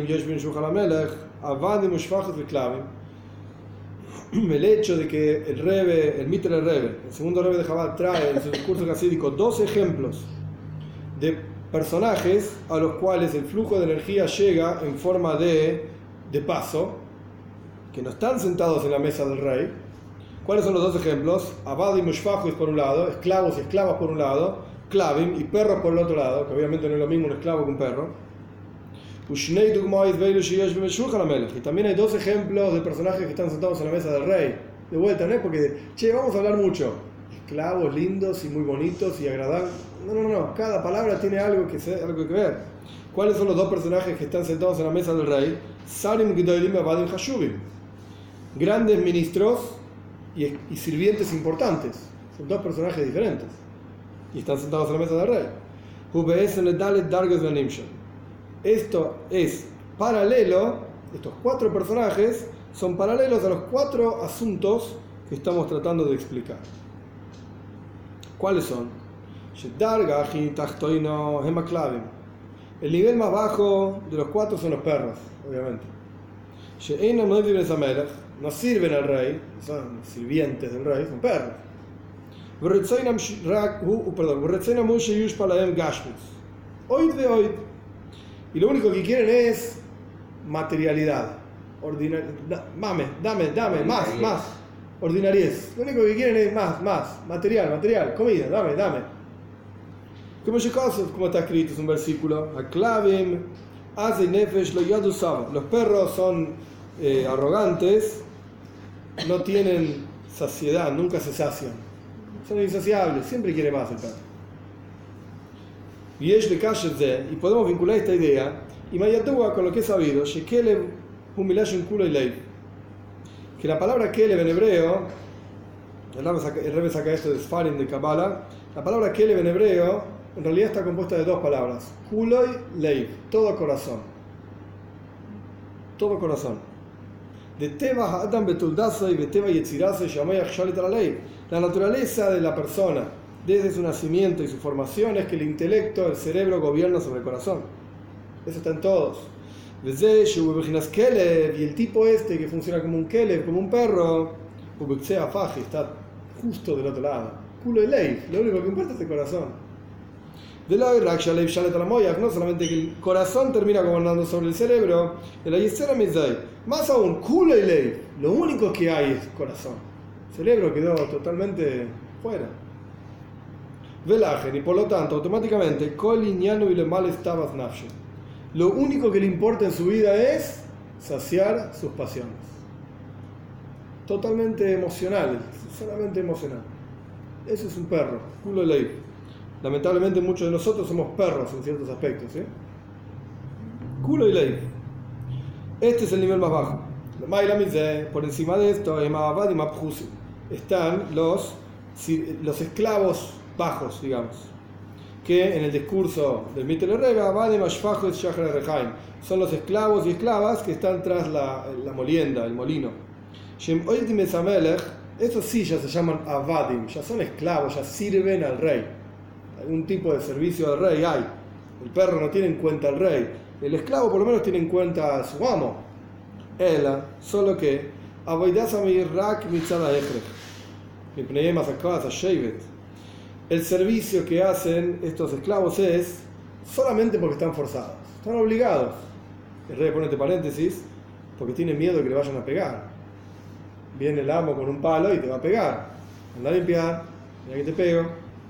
hecho de que el Mittler Rebbe, el segundo Rebbe de Chabad, trae en su discurso hasídico 2 ejemplos de personajes a los cuales el flujo de energía llega en forma de paso, que no están sentados en la mesa del rey. ¿Cuáles son los 2 ejemplos? Abadim y Shfachos por un lado, esclavos y esclavas por un lado, Klavim y perros por el otro lado, que obviamente no es lo mismo un esclavo que un perro. Y también hay dos ejemplos de personajes que están sentados en la mesa del rey. De vuelta, no es porque, vamos a hablar mucho. Esclavos lindos y muy bonitos y agradables. No. Cada palabra tiene algo que ver. ¿Cuáles son los dos personajes que están sentados en la mesa del rey? Sarim Gedolim Abadim Hashuvim. Grandes ministros y sirvientes importantes. Son dos personajes diferentes. Y están sentados en la mesa del rey. Esto es paralelo, estos cuatro personajes son paralelos a los cuatro asuntos que estamos tratando de explicar. ¿Cuáles son? El nivel más bajo de los cuatro son los perros, obviamente. No sirven al rey, son sirvientes del rey, son perros. Y lo único que quieren es materialidad. Dame, más. Ordinariez. Lo único que quieren es más. Material, comida, dame. Como está escrito, es un versículo. Los perros son arrogantes, no tienen saciedad, nunca se sacian. Son insaciables, siempre quiere más el perro. Y podemos vincular esta idea y Mayatúa con lo que he sabido, que la palabra Kelev en hebreo, el Rebbe saca esto de Sfarim de Kabbalah, la palabra Kelev en hebreo en realidad está compuesta de dos palabras, Kuloy Leiv, todo corazón. De Teva Adam Betuldasa y Beteva Yetzirasa y Shamayach Shalit Aleiv. La naturaleza de la persona desde su nacimiento y su formación es que el intelecto, el cerebro gobierna sobre el corazón. Eso está en todos. Y el tipo este que funciona como un kelev, como un perro, está justo del otro lado. Culo y ley, lo único que importa es el corazón. No solamente que el corazón termina gobernando sobre el cerebro, más aún, culo y ley, lo único que hay es corazón. El cerebro quedó totalmente fuera. Y por lo tanto, automáticamente, lo único que le importa en su vida es saciar sus pasiones. Totalmente emocional, solamente emocional. Ese es un perro, culo ley. Lamentablemente muchos de nosotros somos perros en ciertos aspectos, ¿sí? Culo y ley. Este es el nivel más bajo. Por encima de esto, están los esclavos bajos, digamos, que en el discurso del Mitel Rega son los esclavos y esclavas que están tras la molienda, el molino. Estos sí ya se llaman avadim, ya son esclavos, ya sirven al rey. Algún tipo de servicio al rey hay. El perro no tiene en cuenta al rey, el esclavo por lo menos tiene en cuenta a su amo. Solo que el servicio que hacen estos esclavos es solamente porque están forzados, están obligados. El rey pone entre paréntesis porque tiene miedo de que le vayan a pegar. Viene el amo con un palo y te va a pegar. Anda a limpiar, mira que te pego.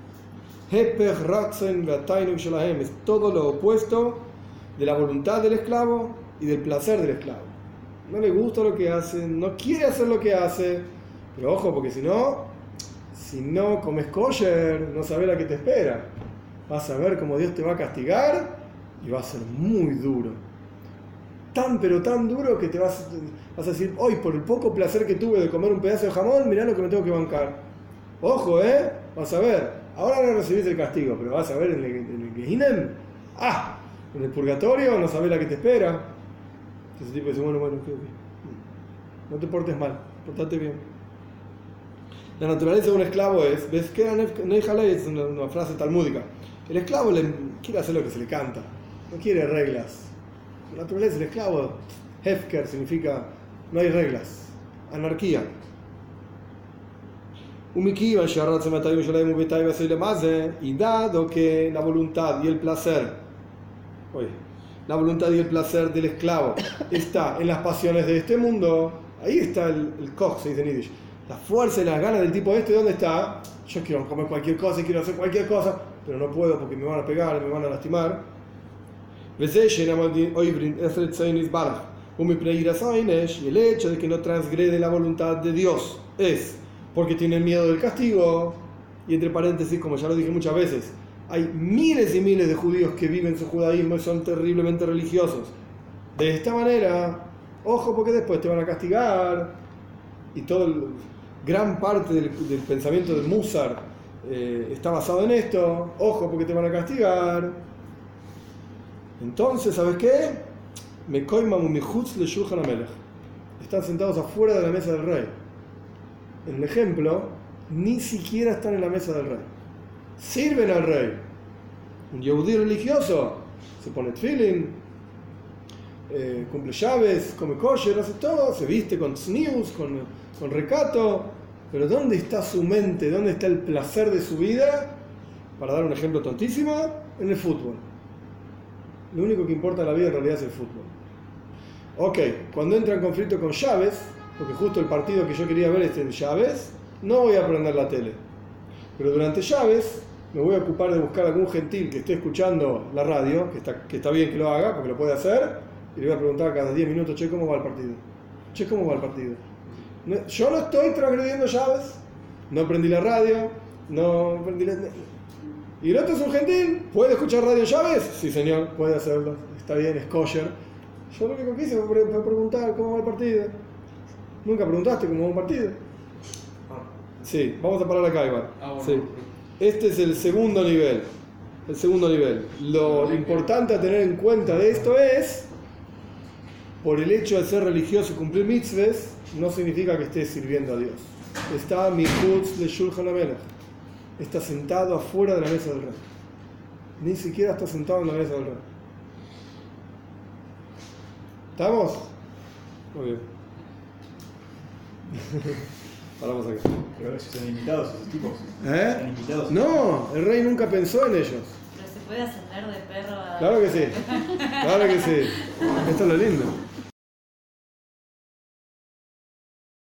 Es todo lo opuesto de la voluntad del esclavo y del placer del esclavo. No le gusta lo que hace, no quiere hacer lo que hace, pero ojo, porque si no comes kosher, no sabes la que te espera. Vas a ver cómo Dios te va a castigar y va a ser muy duro. Pero tan duro que te vas a decir, hoy por el poco placer que tuve de comer un pedazo de jamón, mirá lo que me tengo que bancar. Ojo, vas a ver. Ahora no recibís el castigo, pero vas a ver en el Gehinnom. En el purgatorio no sabes la que te espera. Ese tipo dice, bueno, no te portes mal, portate bien. La naturaleza de un esclavo es, ¿ves qué? Es una frase talmúdica. El esclavo quiere hacer lo que se le canta, no quiere reglas. La naturaleza del esclavo, Hefker significa no hay reglas, anarquía. Y dado que la voluntad y el placer del esclavo está en las pasiones de este mundo, ahí está el koch, se dice en Yiddish. La fuerza y las ganas del tipo ¿dónde está? Yo quiero comer cualquier cosa y quiero hacer cualquier cosa, pero no puedo porque me van a pegar, me van a lastimar. Y el hecho de que no transgrede la voluntad de Dios es porque tienen miedo del castigo. Y entre paréntesis, como ya lo dije muchas veces, hay miles y miles de judíos que viven su judaísmo y son terriblemente religiosos. De esta manera, ojo, porque después te van a castigar. Y gran parte del pensamiento del Musar está basado en esto. Ojo, porque te van a castigar. Entonces, ¿sabes qué? Están sentados afuera de la mesa del rey. En el ejemplo, ni siquiera están en la mesa del rey. Sirven al rey. Un yehudí religioso se pone tefilin, cumple llaves, come kosher, hace todo, se viste con tznius, con recato. Pero ¿dónde está su mente? ¿Dónde está el placer de su vida? Para dar un ejemplo tontísimo, en el fútbol. Lo único que importa en la vida en realidad es el fútbol. Ok, cuando entra en conflicto con llaves, porque justo el partido que yo quería ver es en llaves, no voy a prender la tele. Pero durante llaves me voy a ocupar de buscar algún gentil que esté escuchando la radio, que está bien que lo haga, porque lo puede hacer, y le voy a preguntar cada 10 minutos, che, ¿cómo va el partido? Che, ¿cómo va el partido? Yo no estoy transgrediendo llaves, no prendí la radio, no prendí la... ¿Y el otro es un gentil? ¿Puede escuchar radio en llaves? Sí, señor, puede hacerlo, está bien, es kosher. Yo lo único que hice fue preguntar cómo va el partido. ¿Nunca preguntaste cómo va el partido? Sí, vamos a parar acá igual. Bueno. Sí. Este es el segundo nivel. El segundo nivel. Lo importante a tener en cuenta de esto es, por el hecho de ser religioso y cumplir mitzvahs, no significa que estés sirviendo a Dios. Está michutz le shulchan hamelech. Está sentado afuera de la mesa del rey. Ni siquiera está sentado en la mesa del rey. ¿Estamos? Muy bien. Paramos aquí. Pero si son invitados esos tipos. ¿Eh? Son invitados. No, el rey nunca pensó en ellos. Pero se puede ascender de perro a... Claro que sí. Claro que sí. Esto es lo lindo.